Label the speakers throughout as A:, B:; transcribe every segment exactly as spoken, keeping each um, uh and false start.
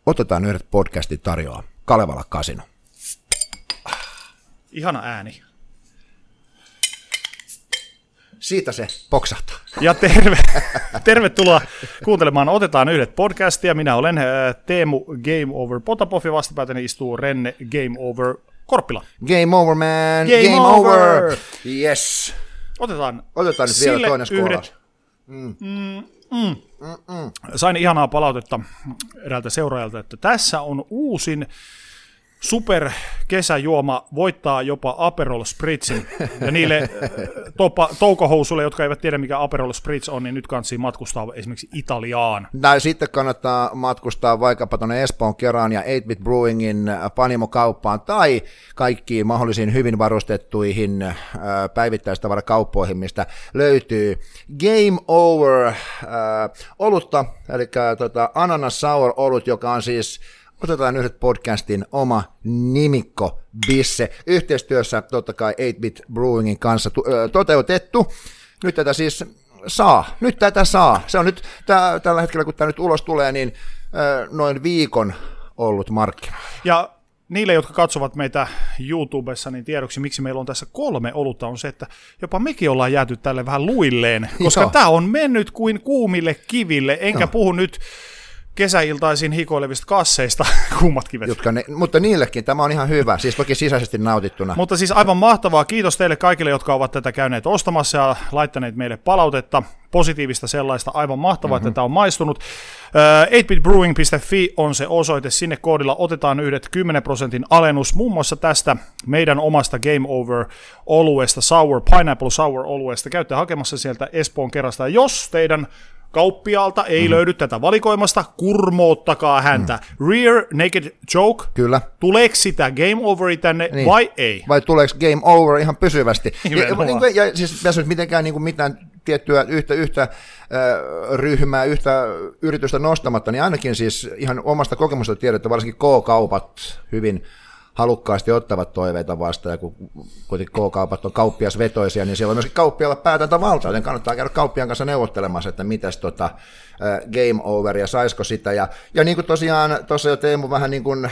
A: Otetaan yhdet podcastit tarjoaa Kalevala Casino.
B: Ihana ääni.
A: Siitä se poksahtaa.
B: Ja terve, tervetuloa kuuntelemaan Otetaan yhdet podcastia. Minä olen Teemu Game Over Potapov ja vastapäätäni istuu Renne Game Over Korppila.
A: Game over, man.
B: Game, Game over. over.
A: Yes.
B: Otetaan,
A: Otetaan nyt vielä toinen skoolaus.
B: Mm. Mm, mm. Mm-mm. Sain ihanaa palautetta eräältä seuraajalta, että tässä on uusin superkesäjuoma, voittaa jopa Aperol Spritzin. Ja niille topa, toukohousuille, jotka eivät tiedä mikä Aperol Spritz on, niin nyt kannattaa matkustaa esimerkiksi Italiaan.
A: Tai sitten kannattaa matkustaa vaikkapa tuonne Espoon Keraan ja eight bit Brewingin panimokauppaan tai kaikkiin mahdollisiin hyvin varustettuihin äh, päivittäistavarakauppoihin, mistä löytyy Game Over äh, olutta, eli tota, Ananas Sour olut, joka on siis Otetaan yhdet podcastin oma nimikko bisse, yhteistyössä totta kai eight bit Brewingin kanssa toteutettu. Nyt tätä siis saa, nyt tätä saa. Se on nyt tää, tällä hetkellä, kun tämä nyt ulos tulee, niin noin viikon ollut markkinoilla.
B: Ja niille, jotka katsovat meitä YouTubessa, niin tiedoksi, miksi meillä on tässä kolme olutta, on se, että jopa mekin ollaan jääty tälle vähän luilleen, koska tämä on mennyt kuin kuumille kiville, enkä Joo. puhu nyt kesäiltaisin hikoilevista kasseista, kuumat kivet.
A: Jotka ne, mutta niillekin tämä on ihan hyvä, siis toki sisäisesti nautittuna.
B: Mutta siis aivan mahtavaa, kiitos teille kaikille, jotka ovat tätä käyneet ostamassa ja laittaneet meille palautetta, positiivista sellaista, aivan mahtavaa, mm-hmm. että tämä on maistunut. eight bit brewing piste fi on se osoite, sinne koodilla otetaan yhdet kymmenen prosentin alennus, muun muassa tästä meidän omasta Game Over-oluesta, Sour, Pineapple Sour-oluesta, käytte hakemassa sieltä Espoon Kerasta, jos teidän kauppiaalta ei mm. löydy tätä valikoimasta, kurmoottakaa häntä. Mm. Rear Naked Joke,
A: Kyllä.
B: tuleeko sitä Game Overi tänne niin. vai ei?
A: Vai tuleeko Game Over ihan pysyvästi? ja, ja, ja siis tässä nyt mitenkään niin kuin mitään tiettyä yhtä, yhtä äh, ryhmää, yhtä yritystä nostamatta, niin ainakin siis ihan omasta kokemusta tiedettä, varsinkin K-kaupat hyvin halukkaasti ottavat toiveita vastaan, ja kun kuitenkin K-kaupat on kauppiasvetoisia, niin siellä on myöskin kauppialla päätäntävalta, joten kannattaa käydä kauppiaan kanssa neuvottelemassa, että mitäs tota, äh, Game Over, ja saisiko sitä, ja, ja niin kuin tosiaan tuossa jo Teemu vähän niin kuin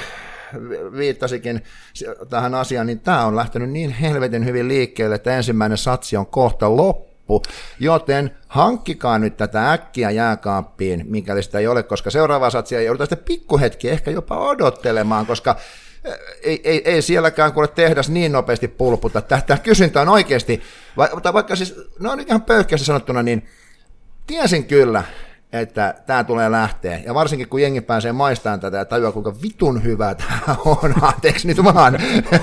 A: viittasikin tähän asiaan, niin tämä on lähtenyt niin helvetin hyvin liikkeelle, että ensimmäinen satsi on kohta loppu, joten hankkikaa nyt tätä äkkiä jääkaappiin, mikäli sitä ei ole, koska seuraavaa satsia ei jouduta sitten pikkuhetki ehkä jopa odottelemaan, koska Ei, ei, ei sielläkään kuule tehdas niin nopeasti pulputa. Tämä kysyntä on oikeasti, vaikka, vaikka siis, no nyt ihan pöyhkeästi sanottuna, niin tiesin kyllä, että tämä tulee lähteä. Ja varsinkin kun jengi pääsee maistamaan tätä ja tajuaa, kuinka vitun hyvä tämä on, anteeksi nyt vaan,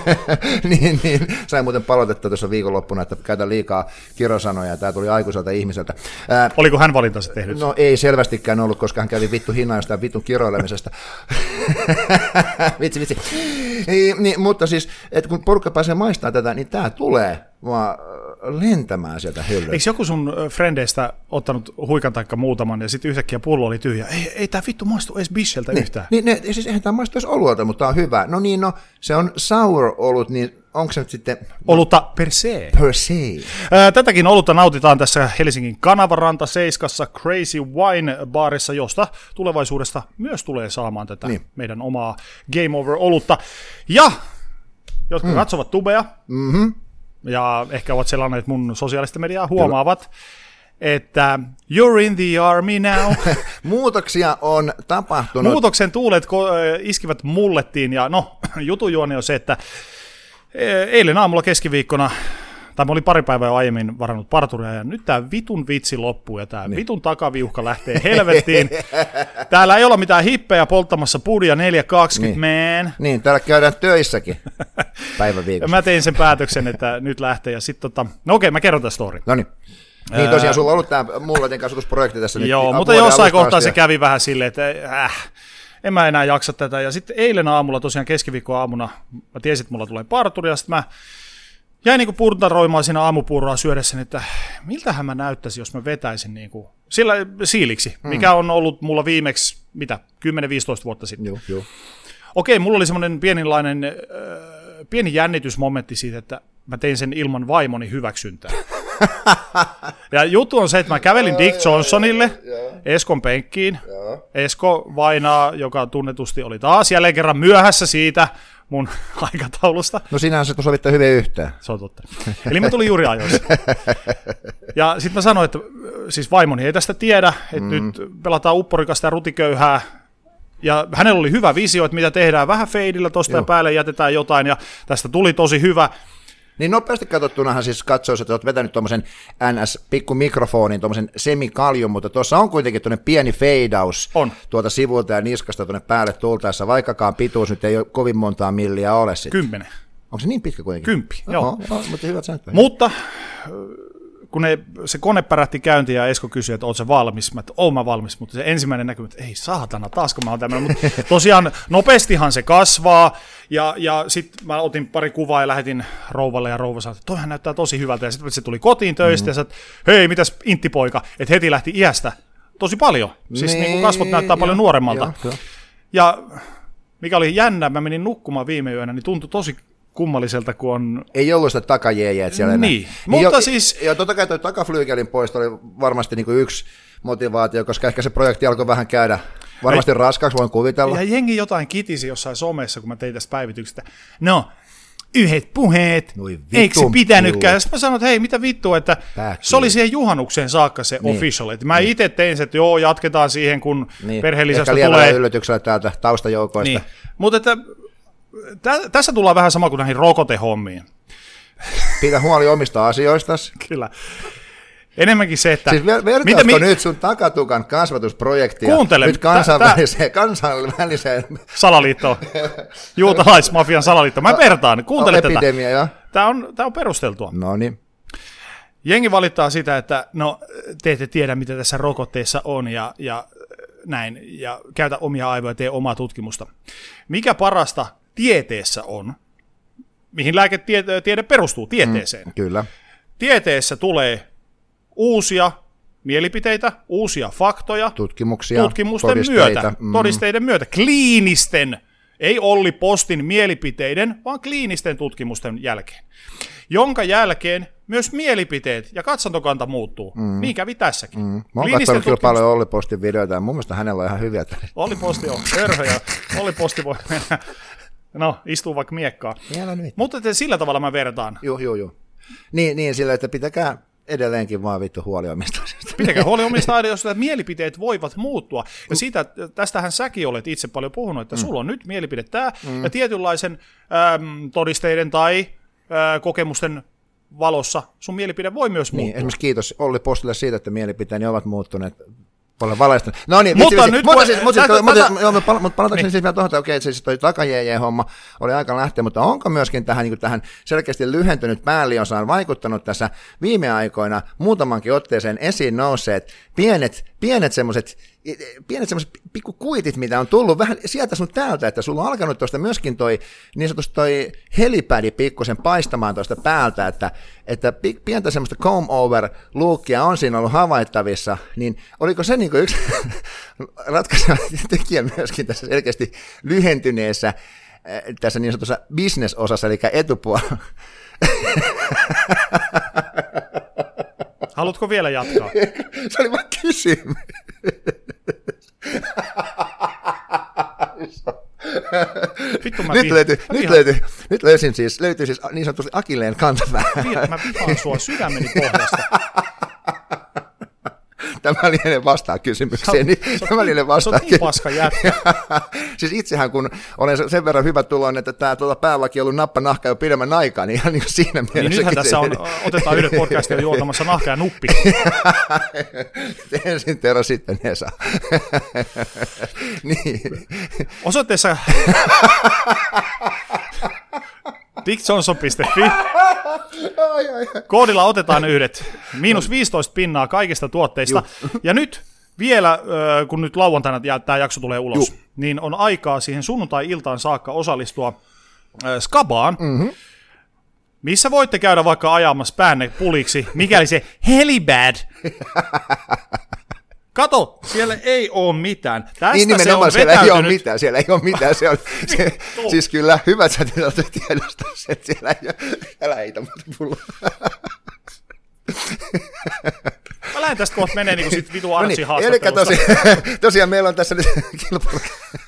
A: niin, niin sain muuten palautetta tuossa viikonloppuna, että käytän liikaa kirosanoja, ja tämä tuli aikuiselta ihmiseltä. Ää,
B: Oliko hän valintansa tehnyt?
A: No ei selvästikään ollut, koska hän kävi vittu hinnan jostain vitun kiroilemisesta. vitsi, vitsi. Niin, niin, mutta siis, että kun porukka pääsee maistamaan tätä, niin tämä tulee vaan lentämään sieltä hyllyltä.
B: Eikö joku sun frendeistä ottanut huikan taikka muutaman, ja sitten yhtäkkiä pullo oli tyhjä? Ei, ei tämä vittu maistu edes bisseltä
A: niin,
B: yhtään.
A: Niin, ne, siis eihän tämä maistu edes oluelta, mutta tämä on hyvä. No niin, no, se on sour-olut, niin onko se nyt sitten
B: olutta per se.
A: Per se.
B: Tätäkin olutta nautitaan tässä Helsingin Kanavaranta Seiskassa Crazy Wine-baarissa, josta tulevaisuudesta myös tulee saamaan tätä niin. meidän omaa Game Over-olutta. Ja, jotka mm. katsovat tubea,
A: mm-hmm.
B: ja ehkä ovat selanneet mun sosiaalista mediaa, huomaavat, Kyllä. että you're in the army now.
A: Muutoksia on tapahtunut.
B: Muutoksen tuulet iskivät mullettiin, ja no, jutujuoni on se, että eilen aamulla keskiviikkona, tai mä olin pari päivää jo aiemmin varannut parturia, ja nyt tää vitun vitsi loppuu, ja tää niin. vitun takaviuhka lähtee helvettiin. Täällä ei olla mitään hippejä polttamassa pudia neljä kaksikymmentä,
A: niin.
B: man.
A: Niin, täällä käydään töissäkin päivän viikossa.
B: Mä tein sen päätöksen, että nyt lähtee, ja sitten tota, no okei, mä kerron tämän story.
A: No niin. Niin tosiaan, sulla on ollut tämä mulletin kasvatusprojekti tässä.
B: Joo, mutta jossain kohtaa se kävi vähän silleen, että äh, en mä enää jaksa tätä. Ja sitten eilen aamulla, tosiaan keskiviikon aamuna, mä tiesin, että mulla tulee parturi, ja sitten mä jäin niinku puntaroimaan siinä aamupuuroa syödessäni, että miltähän mä näyttäisin, jos mä vetäisin niinku sillä siiliksi, mm. mikä on ollut mulla viimeksi, mitä, kymmenen viisitoista vuotta sitten.
A: Joo, joo.
B: Okei, mulla oli semmoinen pienilainen, äh, pieni jännitysmomentti siitä, että mä tein sen ilman vaimoni hyväksyntää. Ja juttu on se, että mä kävelin Dick Johnsonille, Eskon penkkiin. Esko Vainaa, joka tunnetusti oli taas jälleen kerran myöhässä siitä mun aikataulusta.
A: No sinähän se sovitte hyvin yhteen.
B: Se on totta. Eli mä tulin juuri ajoissa. Ja sitten mä sanoin, että siis vaimoni ei tästä tiedä, että mm. nyt pelataan upporikasta ja rutiköyhää. Ja hänellä oli hyvä visio, että mitä tehdään vähän feidillä tuosta ja päälle jätetään jotain, ja tästä tuli tosi hyvä.
A: Niin nopeasti katsottunahan siis katsoisi, että olet vetänyt tuommoisen N S-pikkumikrofonin, tuommoisen semikaljun, mutta tuossa on kuitenkin tuonne pieni feidaus
B: on.
A: Tuolta sivulta ja niskasta tuonne päälle tultaessa, vaikkakaan pituus nyt ei ole kovin montaa milliä ole sitten.
B: Kymmenen.
A: Onko se niin pitkä kuitenkin?
B: Kymppi, joo.
A: Oho, joo mutta hyvät sanat.
B: Mutta kun ne, se kone pärähti käyntiin ja Esko kysyi, että oot sä valmis? Mä, että oon mä valmis, mutta se ensimmäinen näkymä, että ei saatana, taasko mä oon tämmöinen. Mutta tosiaan nopeastihan se kasvaa ja, ja sitten mä otin pari kuvaa ja lähetin rouvalle ja rouva sanoi, että toihan näyttää tosi hyvältä. Ja sitten se tuli kotiin töistä mm-hmm. ja sanoi, hei mitäs inttipoika, että heti lähti iästä tosi paljon. Siis niin, niin kuin kasvot näyttää jo, paljon nuoremmalta. Jo, jo. Ja mikä oli jännä, mä menin nukkumaan viime yönä, niin tuntui tosi kummalliselta, kun on...
A: Ei ollut sitä takajeejeet siellä enää.
B: Niin, mutta jo, siis...
A: Ja totta kai tuo takaflyykelin poisto oli varmasti niin kuin yksi motivaatio, koska ehkä se projekti alkoi vähän käydä varmasti ei, raskaaksi, voin kuvitella.
B: Ja jengi jotain kitisi jossain somessa, kun mä tein tästä päivityksestä. No, yhdet puheet, eikö se pitänytkään? Ja sitten mä sanoin, että hei, mitä vittua, että Pääkkiin. Se oli siihen juhannukseen saakka se niin. official. Että mä niin. itse tein se, että joo, jatketaan siihen, kun niin. perheellisestä tulee... Ehkä
A: lievällä yllätyksellä täältä taustajoukoista. Niin.
B: Mutta että... Tä, tässä tullaan vähän sama kuin näihin rokotehommiin.
A: Pidä huoli omista asioista.
B: Kyllä. Enemmänkin se, että...
A: Siis ver- vertaatko mi- nyt sun takatukan kasvatusprojektia
B: Kuuntele,
A: nyt kansainväliseen, tä, kansainväliseen...
B: Salaliittoon. Juutalaismafian salaliittoon. Mä vertaan. Kuuntele
A: o, epidemia,
B: tätä. Tämä on, tämä on perusteltua.
A: No niin.
B: Jengi valittaa sitä, että no te ette tiedä, mitä tässä rokotteessa on ja, ja näin. Ja käytä omia aivoja ja tee omaa tutkimusta. Mikä parasta tieteessä on, mihin lääketiede perustuu, tieteeseen. Mm,
A: kyllä.
B: Tieteessä tulee uusia mielipiteitä, uusia faktoja,
A: tutkimuksia,
B: tutkimusten
A: todisteita.
B: myötä, mm. todisteiden myötä, kliinisten, ei Olli Postin mielipiteiden, vaan kliinisten tutkimusten jälkeen, jonka jälkeen myös mielipiteet ja katsantokanta muuttuu. Mm. Niin kävi tässäkin. Mm.
A: Mä oon katsonut kyllä paljon Olli Postin videoita ja mun mielestä hänellä on ihan hyviä.
B: Olli Posti on hörhö ja Olli Posti voi mennä, no istuu vaikka miekkaa. Mutta sillä tavalla mä vertaan.
A: Joo, joo, joo. Niin, niin sillä, että pitäkää edelleenkin vaan vittu huoli omista asioista.
B: Pitäkää huoli omista asioista, että mielipiteet voivat muuttua. Ja siitä, tästähän säkin olet itse paljon puhunut, että mm. sulla on nyt mielipide tämä, mm. ja tietynlaisen äm, todisteiden tai ä, kokemusten valossa sun mielipide voi myös muuttua.
A: Niin, esimerkiksi kiitos Olli Postille siitä, että mielipiteeni ovat muuttuneet. Paljon valaista. No niin,
B: mutta nyt...
A: Mutta siis, mutta palataanko siis vielä tuohon, että okei, siis toi takajeejeen-homma oli aika lähteä, mutta onko myöskin tähän, niin tähän selkeästi lyhentynyt pääliosaan vaikuttanut tässä viime aikoina muutamankin otteeseen esiin nousseet pienet, pienet semmoiset pienet semmoiset pikkukuitit, mitä on tullut vähän sieltä sun täältä, että sulla on alkanut tuosta myöskin toi niin sanotusti toi helipädi pikkusen paistamaan tuosta päältä, että, että pientä semmoista comb over lookia on siinä ollut havaittavissa, niin oliko se niin kuin yksi ratkaiseva tekijä myöskin tässä selkeästi lyhentyneessä tässä niin sanotussa business-osassa, eli etupuolella?
B: Haluatko vielä jatkaa?
A: Se oli vaan kysymys.
B: Vittu mä
A: nyt,
B: vi-
A: löytyi,
B: mä
A: nyt, löytyi, nyt löysin siis, löytyi siis niin sanotusti akilleen kantapää.
B: Mä vihaan sua sydämeni pohjasta.
A: Tämä lienee vastaa kysymykseen. Niin, tämä lienee vastaa.
B: Se on niin paska jätkä.
A: Siis itsehän kun olen sen verran hyvä tuloon, että tämä tuota päälaki on ollut nappa nahka jo pidemmän aikaa, niin ihan niin siinä mielessä.
B: Niin nythän tässä on, otetaan yhden podcastin juotamassa nahka ja nuppi.
A: Ensin Tero, sitten Esa. Niin.
B: Osoitteessa dick johnson piste fi. Koodilla otetaan yhdet. Miinus viisitoista pinnaa kaikista tuotteista. Juh. Ja nyt vielä, kun nyt lauantaina tämä jakso tulee ulos, Juh. niin on aikaa siihen sunnuntai-iltaan saakka osallistua Skabaan, mm-hmm. missä voitte käydä vaikka ajamassa päänne puliksi, mikäli se helibad. Kato, siellä ei ole mitään. Tästä
A: niin nimenomaan,
B: se
A: siellä vetäytynyt. ei ole mitään, siellä ei ole mitään. Se on, se, siis kyllä hyvät sä tiedostaa, että siellä ei ole, älä heitä muuta pulloa.
B: Mä lähden tästä kohta menee niin sit vitu Artsin
A: no niin,
B: haastattelusta.
A: Tosi, tosiaan meillä on tässä nyt kilpailu.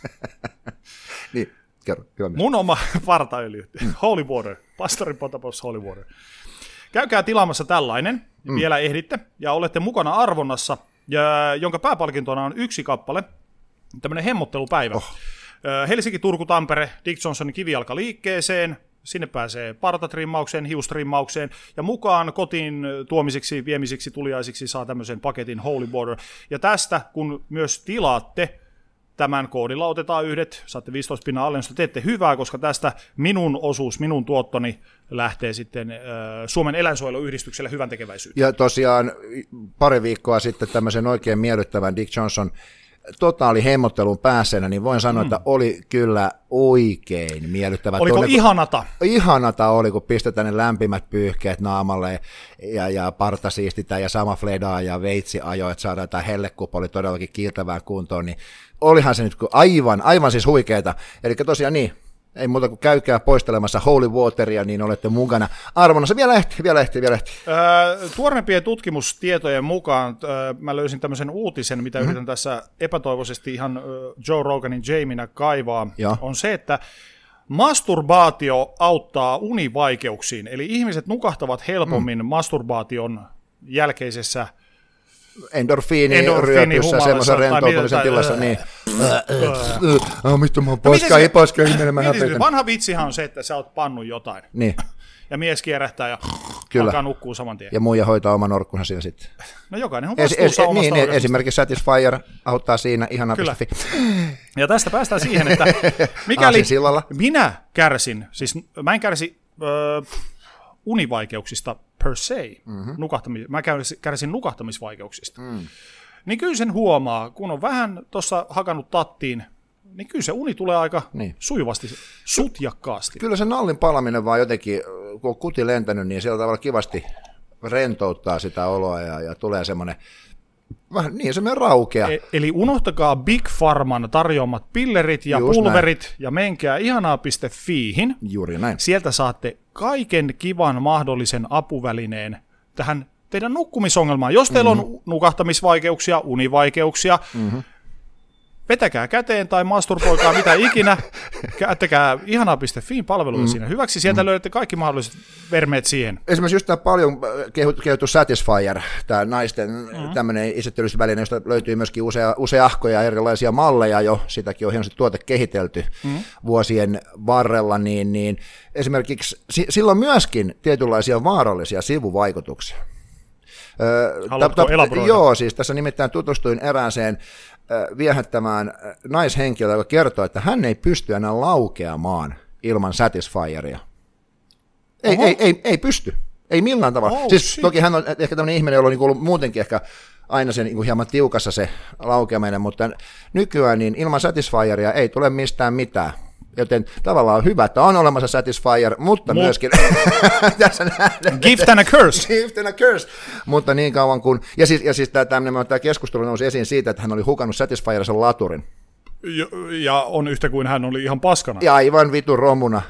A: Niin, kerro. Hyvä
B: Mun oma partaöljy, Holy Water, Pastorin Potapos Holy Water. Käykää tilaamassa tällainen, mm. vielä ehditte, ja olette mukana arvonnassa, ja, jonka pääpalkintona on yksi kappale, tämmöinen hemmottelupäivä. Oh. Helsinki, Turku, Tampere, Dick Johnsonin kivijalka liikkeeseen, sinne pääsee partatrimmaukseen, hiustrimmaukseen, ja mukaan kotiin tuomisiksi, viemisiksi, tuliaisiksi saa tämmöisen paketin Holy Water. Ja tästä, kun myös tilaatte, tämän koodilla otetaan yhdet, saatte viisitoista pinnaa alennusta, teette hyvää, koska tästä minun osuus, minun tuottoni lähtee sitten äh, Suomen eläinsuojeluyhdistykselle hyvän tekeväisyyteen.
A: Ja tosiaan pari viikkoa sitten tämmöisen oikein miellyttävän Dick Johnson totaali hemmottelun pääseenä, niin voin sanoa, mm. että oli kyllä oikein miellyttävä.
B: Oliko
A: Tuonne,
B: ihanata?
A: Ihanata oli, kun pistetään ne lämpimät pyyhkeet naamalle ja, ja parta siistitään ja sama fledaa ja veitsi ajo, että saadaan tämä hellekuppa oli todellakin kiiltävään kuntoon, niin olihan se nyt aivan, aivan siis huikeeta. Eli tosiaan niin, ei muuta kuin käykää poistelemassa Holy Wateria, niin olette mukana arvonnassa. Vielä ehti, vielä ehti, vielä ehti.
B: Öö, tuorempien tutkimustietojen mukaan öö, mä löysin tämmöisen uutisen, mitä mm-hmm. yritän tässä epätoivoisesti ihan öö, Joe Roganin Jaminä kaivaa, ja. on se, että masturbaatio auttaa univaikeuksiin, eli ihmiset nukahtavat helpommin mm. masturbaation jälkeisessä
A: endorfiini ryöpyssä, semmoisen rentoutumisen tilassa, niin. Mitä mä oon paskaa, ei paskaa, ihminen, mä häpeitän.
B: Vanha vitsihan on se, että sä oot pannut jotain.
A: Niin.
B: Ja mies kierähtää ja
A: Kyllä.
B: alkaa nukkuu saman tien.
A: Ja muija hoitaa oman orkkunsa siinä sitten.
B: No jokainen on vastuussa es, omasta
A: niin, niin, esimerkiksi Satisfyer auttaa siinä, ihanaa piste fi.
B: Ja tästä päästään siihen, että mikäli minä kärsin, siis mä en kärsi äh, univaikeuksista per se, mm-hmm. nukahtami- mä kärsin, kärsin nukahtamisvaikeuksista, mm. niin kyllä sen huomaa, kun on vähän tuossa hakannut tattiin, niin kyllä se uni tulee aika niin. sujuvasti, sutjakkaasti.
A: Kyllä se nallin palaminen vaan jotenkin, kun on kuti lentänyt, niin sillä tavalla kivasti rentouttaa sitä oloa ja, ja tulee semmoinen, vähän niin semmoinen raukea. E-
B: eli unohtakaa Big Pharman tarjoamat pillerit ja Just pulverit näin. Ja menkää ihanaa piste fiihin.
A: Juuri näin.
B: Sieltä saatte kaiken kivan mahdollisen apuvälineen tähän teidän nukkumisongelmaan. Jos teillä mm-hmm. on nukahtamisvaikeuksia, univaikeuksia, mm-hmm. vetäkää käteen tai masturboikaa mitä ikinä, käyttäkää ihanaa piste fiin palveluja mm. siinä hyväksi, sieltä mm. löydätte kaikki mahdolliset vermeet siihen.
A: Esimerkiksi just tämä paljon kehuttu Satisfyer, tämä naisten mm. tämmöinen esittelyväline, josta löytyy myöskin usea, useahkoja erilaisia malleja jo, sitäkin on hienosti tuote kehitelty mm. vuosien varrella, niin, niin esimerkiksi sillä on myöskin tietynlaisia vaarallisia sivuvaikutuksia.
B: Haluatko elaboroida?
A: Joo, siis tässä nimittäin tutustuin erääseen viehättämään naishenkilöä, joka kertoo, että hän ei pysty enää laukeamaan ilman Satisfyeria. Ei, ei, ei, ei pysty. Ei millään tavalla. Oh, siis toki hän on ehkä tämmöinen ihminen, jolla on niin ollut muutenkin ehkä aina se niin hieman tiukassa se laukeaminen, mutta nykyään niin ilman Satisfyeria ei tule mistään mitään. Joten tavallaan on hyvä, että on olemassa Satisfyer, mutta Mut. myöskin
B: gift and a curse.
A: Gift and a curse. Mutta niin kauan kuin, ja siis, ja siis tämä, tämä keskustelu nousi esiin siitä, että hän oli hukannut Satisfyerisen laturin.
B: Ja, ja on yhtä kuin hän oli ihan paskana.
A: Ja aivan vitun romuna.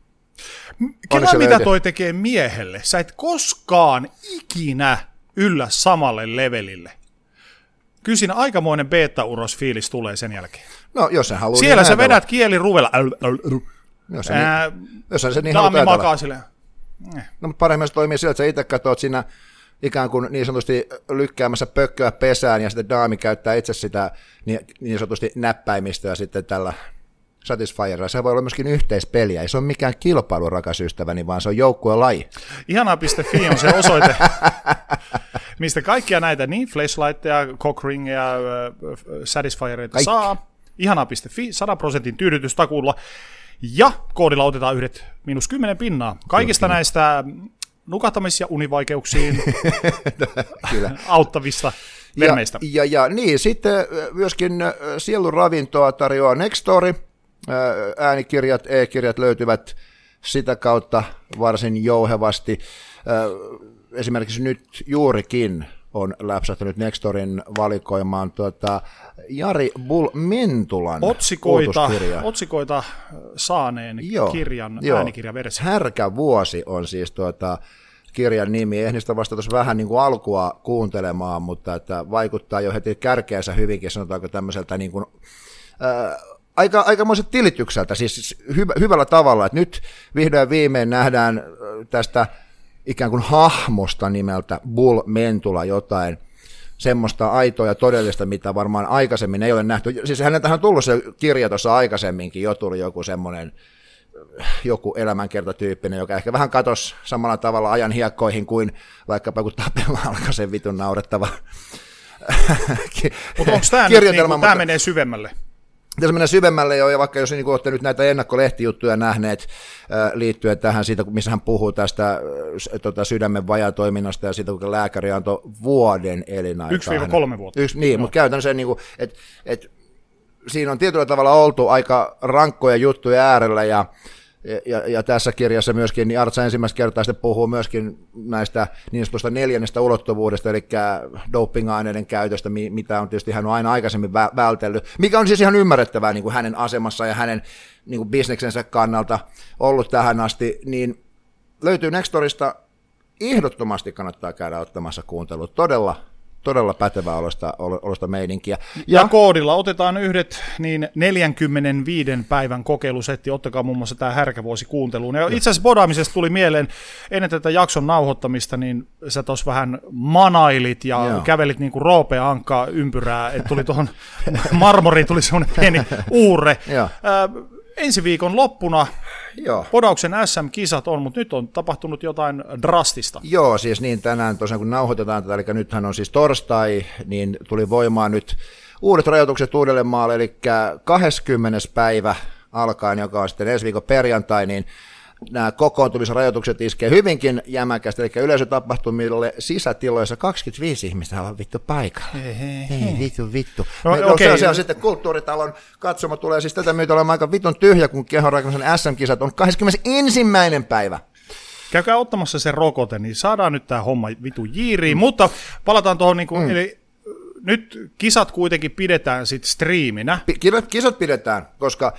B: Kela mitä toi tekee miehelle? Sä et koskaan ikinä yllä samalle levelille. Kyllä siinä aikamoinen beta-uros-fiilis tulee sen jälkeen.
A: No, jos sen haluaa
B: siellä
A: niin
B: sä vedät kieli ruvella.
A: Jos se niin, jos se niin haluaa
B: makaa silleen.
A: No, mutta paremmin se toimii sillä, että sä itse katsot siinä ikään kuin niin sanotusti lykkäämässä pökköä pesään, ja sitten daami käyttää itse sitä niin, niin sanotusti näppäimistöä sitten tällä Satisfyerilla. Se voi olla myöskin yhteispeliä. Ei se ole mikään kilpailu, rakas ystäväni, vaan se on joukkuelaji.
B: ihanaa piste fi on se osoite, mistä kaikkia näitä niin flashlightteja, cockringeja, Satisfyereita saa. ihanaa piste fi, sata prosentin tyydytystakuulla. Ja koodilla otetaan yhdet miinus kymmenen pinnaa. Kaikista Kyllä. näistä nukahtamis- ja univaikeuksiin auttavista vermeistä.
A: Ja, ja, ja niin, sitten myöskin sielun ravintoa tarjoaa Nextory. Äänikirjat, e-kirjat löytyvät sitä kautta varsin jouhevasti. Esimerkiksi nyt juurikin on läpsähtänyt Nextorin valikoimaan tuota Jari Bull-Mentulan
B: otsikoita, otsikoita saaneen
A: joo,
B: kirjan
A: joo.
B: äänikirjaversio.
A: Härkävuosi on siis tuota kirjan nimi. Ehdin sitä vasta tuossa vähän niin kuin alkua kuuntelemaan, mutta että vaikuttaa jo heti kärkeänsä hyvinkin, sanotaanko tämmöiseltä niin kuin, ää, aika, aikamoiset tilitykseltä, siis hyvä, hyvällä tavalla, että nyt vihdoin viimein nähdään tästä ikään kuin hahmosta nimeltä Bull Mentula jotain semmoista aitoa ja todellista, mitä varmaan aikaisemmin ei ole nähty. Siis häneltähän on tullut se kirja tuossa aikaisemminkin, jo tuli joku semmoinen joku elämänkertatyyppinen, joka ehkä vähän katosi samalla tavalla ajan hiekkoihin kuin vaikkapa kun Tapella alkaa sen vitun naurettava
B: Mutta onko tämä nyt, niin tämä menee syvemmälle?
A: Tässä menee syvemmälle jo, ja vaikka jos niin olette nyt näitä ennakkolehtijuttuja nähneet äh, liittyen tähän siitä, missä hän puhuu tästä äh, tota, sydämen vajatoiminnasta ja siitä, kun lääkäri antoi vuoden elinaikaa.
B: Yksi viiva kolme vuotta.
A: Yksi, niin, no. Mutta käytännössä, niin että et, siinä on tietyllä tavalla oltu aika rankkoja juttuja äärellä, ja Ja, ja tässä kirjassa myöskin niin Artsa ensimmäistä kertaa sitten puhuu myöskin näistä niin sanotusta neljännestä ulottuvuudesta, eli doping-aineiden käytöstä, mitä on tietysti hän on aina aikaisemmin vältellyt, mikä on siis ihan ymmärrettävää niin kuin hänen asemassa ja hänen niin kuin bisneksensä kannalta ollut tähän asti, niin löytyy Nextorista, ehdottomasti kannattaa käydä ottamassa kuuntelua, todella Todella pätevää olosta, olosta meininkiä.
B: Ja, ja koodilla otetaan yhdet niin neljänkymmenenviiden päivän kokeilusetti, ottakaa muun muassa tämä härkävuosi kuunteluun. Ja itse asiassa bodaamisesta tuli mieleen, ennen tätä jakson nauhoittamista, niin sä tuossa vähän manailit ja Joo. kävelit niin kuin Roopea Ankkaa ympyrää, että tuli tuohon marmoriin tuli semmoinen pieni uurre. Äh, ensi viikon loppuna Joo. Podauksen S M-kisat on, mutta nyt on tapahtunut jotain drastista.
A: Joo, siis niin tänään tosiaan kun nauhoitetaan tätä, eli nythän on siis torstai, niin tuli voimaan nyt uudet rajoitukset Uudellemaalle, eli kahdeskymmenes päivä alkaen, joka on sitten ensi viikon perjantai, niin nämä kokoontumisrajoitukset iskee hyvinkin jämäkästi, eli yleisötapahtumille sisätiloissa kaksikymmentäviisi ihmistä on vittu paikalla. Hei, hei, hei. vittu, vittu. No, no, okay. se, on, se on sitten kulttuuritalon katsoma tulee siis tätä myötä olemaan aika vitun tyhjä, kun kehonrakennuksen S M-kisat on kahdeskymmenesensimmäinen päivä.
B: Käykää ottamassa se rokote, niin saadaan nyt tämä homma vitu jiiriin, mm. mutta palataan tuohon, niin kuin, mm. eli nyt kisat kuitenkin pidetään sitten striiminä.
A: P- kisat pidetään, koska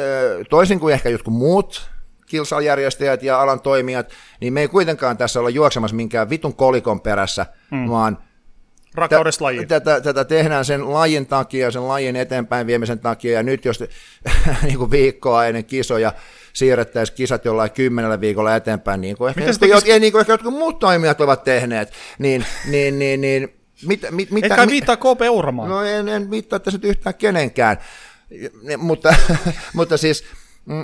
A: toisin kuin ehkä jotkut muut kilsajärjestäjät ja alan toimijat, niin me ei kuitenkaan tässä olla juoksemassa minkään vitun kolikon perässä, mm. vaan
B: rakkaudesta lajiin.
A: Tätä, tätä tehdään sen lajin takia, sen lajin eteenpäin viemisen takia, ja nyt jos niin kuin viikkoa ennen kisoja siirrettäisiin kisat jollain kymmenellä viikolla eteenpäin, niin kuin ehkä, tekis... ei, niin kuin ehkä jotkut muut toimijat ovat tehneet, niin, niin, niin, niin mit, mit, mitä...
B: Etkä viittaa K P Ouramaan.
A: No en, en viittaa tässä nyt yhtään kenenkään, mutta, mutta siis... Mm,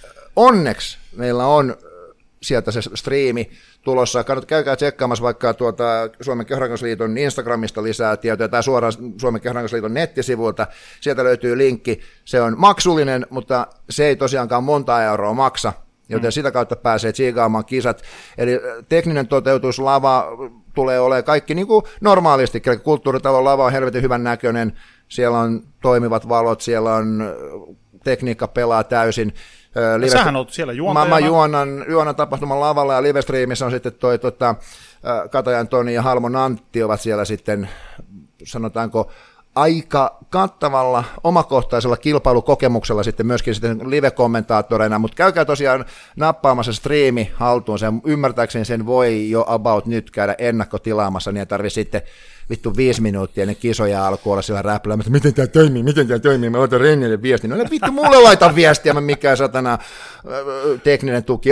A: onneksi meillä on sieltä se striimi tulossa. Kannattaa käykää tsekkaamassa vaikka tuota Suomen Kehonrakennusliiton Instagramista lisää tietoja tai suoraan Suomen Kehonrakennusliiton nettisivuilta. Sieltä löytyy linkki. Se on maksullinen, mutta se ei tosiaankaan monta euroa maksa, joten mm. sitä kautta pääsee tsiikaamaan kisat. Eli tekninen toteutus, lava tulee olemaan kaikki niin kuin normaalisti. Kulttuuritalon lava on helvetin hyvän näköinen. Siellä on toimivat valot, siellä on tekniikka pelaa täysin.
B: Live... Sähän olet siellä juontajana.
A: Mä, mä juonan, juonan tapahtuman lavalla ja livestreamissä on sitten toi tota, Katajan Toni ja Halmon Antti ovat siellä sitten, sanotaanko, aika kattavalla omakohtaisella kilpailukokemuksella sitten myöskin sitten live-kommentaattoreina, mutta käykää tosiaan nappaamassa striimi haltuun, sen ymmärtääkseni sen voi jo about nyt käydä ennakkotilaamassa, niin ei tarvitse sitten vittu viisi minuuttia ennen kisoja alkuun olla siellä räpläämässä, miten tämä toimii, miten tämä toimii, mä laitan Rennille viestin, no vittu mulle laita viestiä, mä mikään satana äh, tekninen tuki.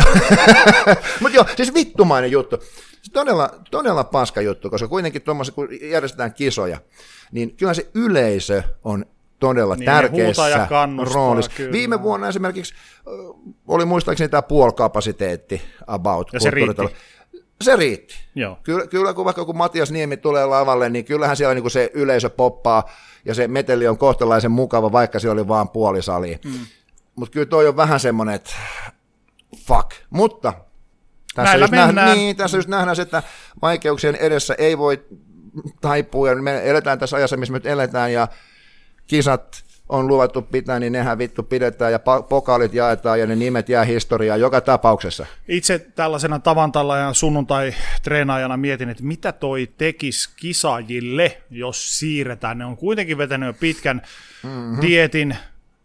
A: Mutta joo, siis vittumainen juttu, todella, todella paska juttu, koska kuitenkin tuommoisen, kun järjestetään kisoja, niin kyllä se yleisö on todella niin, tärkeässä roolissa. Kyllä. Viime vuonna esimerkiksi oli muistaakseni tämä puolikapasiteetti about.
B: Ja se riitti.
A: Se riitti. Joo. Kyllä, kyllä kun vaikka kun Matias Niemi tulee lavalle, niin kyllähän siellä niin se yleisö poppaa ja se meteli on kohtalaisen mukava, vaikka se oli vaan puoli salia. Mm. Mutta kyllä toi on vähän semmoinen, että fuck. Mutta tässä just, nähdään, niin, tässä just nähdään se, että vaikeuksien edessä ei voi taipua, ja me eletään tässä ajassa, missä me nyt eletään, ja kisat on luvattu pitää, niin nehän vittu pidetään, ja pokaalit jaetaan, ja ne nimet jää historiaan joka tapauksessa.
B: Itse tällaisena tavantalla ja sunnuntai-treenaajana mietin, että mitä toi tekisi kisaajille, jos siirretään. Ne on kuitenkin vetänyt jo pitkän mm-hmm. dieetin,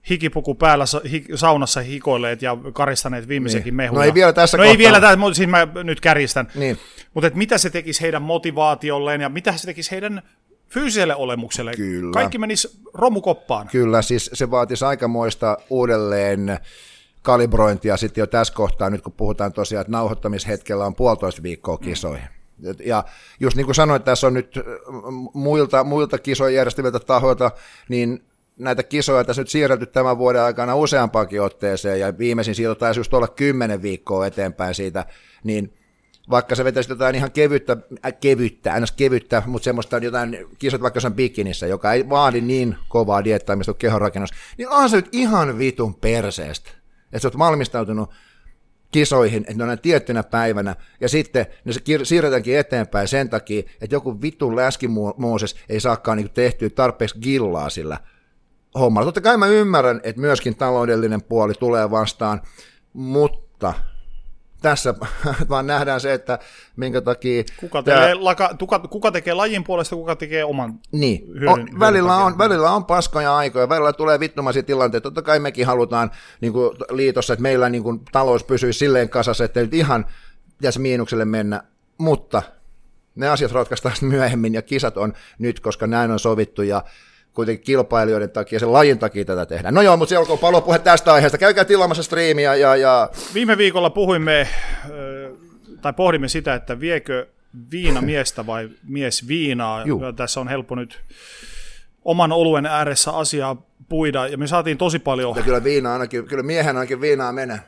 B: hikipuku päällä saunassa hikoilleet ja karistaneet viimeisenkin
A: niin.
B: mehuja.
A: No ei vielä tässä
B: No
A: kohtaa.
B: ei vielä tässä, siis mä nyt kärjistän.
A: Niin.
B: Mutta mitä se tekisi heidän motivaatiolleen ja mitä se tekisi heidän fyysiselle olemukselle?
A: Kyllä.
B: Kaikki menisi romukoppaan.
A: Kyllä, siis se vaatisi aikamoista uudelleen kalibrointia sitten jo tässä kohtaa, nyt kun puhutaan tosiaan, että nauhoittamishetkellä on puolitoista viikkoa kisoihin. Mm. Ja just niin kuin sanoin, tässä on nyt muilta, muilta kisoja järjestäviltä tahoilta, niin näitä kisoja tässä nyt siirrelty tämän vuoden aikana useampaankin otteeseen, ja viimeisin siitä taisi just olla kymmenen viikkoa eteenpäin siitä, niin vaikka se vetäisi jotain ihan kevyttä, äh, kevyttä, aina kevyttä, mutta semmoista jotain kisat vaikka jossain bikinissä, joka ei vaadi niin kovaa dieettaamista kuin kehonrakennus, niin on se nyt ihan vitun perseestä, että sä oot valmistautunut kisoihin, että ne on tiettynä päivänä, ja sitten ne se siirretäänkin eteenpäin sen takia, että joku vitun läskimuoses ei saakaan niinku tehtyä tarpeeksi gillaa sillä hommalla. Totta kai mä ymmärrän, että myöskin taloudellinen puoli tulee vastaan, mutta tässä vaan nähdään se, että minkä takia...
B: Kuka tekee, tämä, laka, kuka, kuka tekee lajin puolesta, kuka tekee oman
A: niin,
B: hyödyn,
A: on, välillä, on, välillä on paskoja aikoja, välillä tulee vittumaisia tilanteita. Totta kai mekin halutaan niin kuin liitossa, että meillä niin kuin, talous pysyy silleen kasassa, että nyt ihan pitäisi miinukselle mennä, mutta ne asiat ratkaistaan myöhemmin ja kisat on nyt, koska näin on sovittu ja kuitenkin kilpailijoiden takia, sen lajin takia tätä tehdään. No joo, mutta siellä on palopuhe tästä aiheesta. Käykää tilaamassa striimiä. Ja, ja...
B: Viime viikolla puhuimme, tai pohdimme sitä, että viekö viina miestä vai mies viinaa. Tässä on helppo nyt oman oluen ääressä asiaa puida, ja me saatiin tosi paljon...
A: Ja kyllä viina ainakin, kyllä miehen ainakin viinaa menee.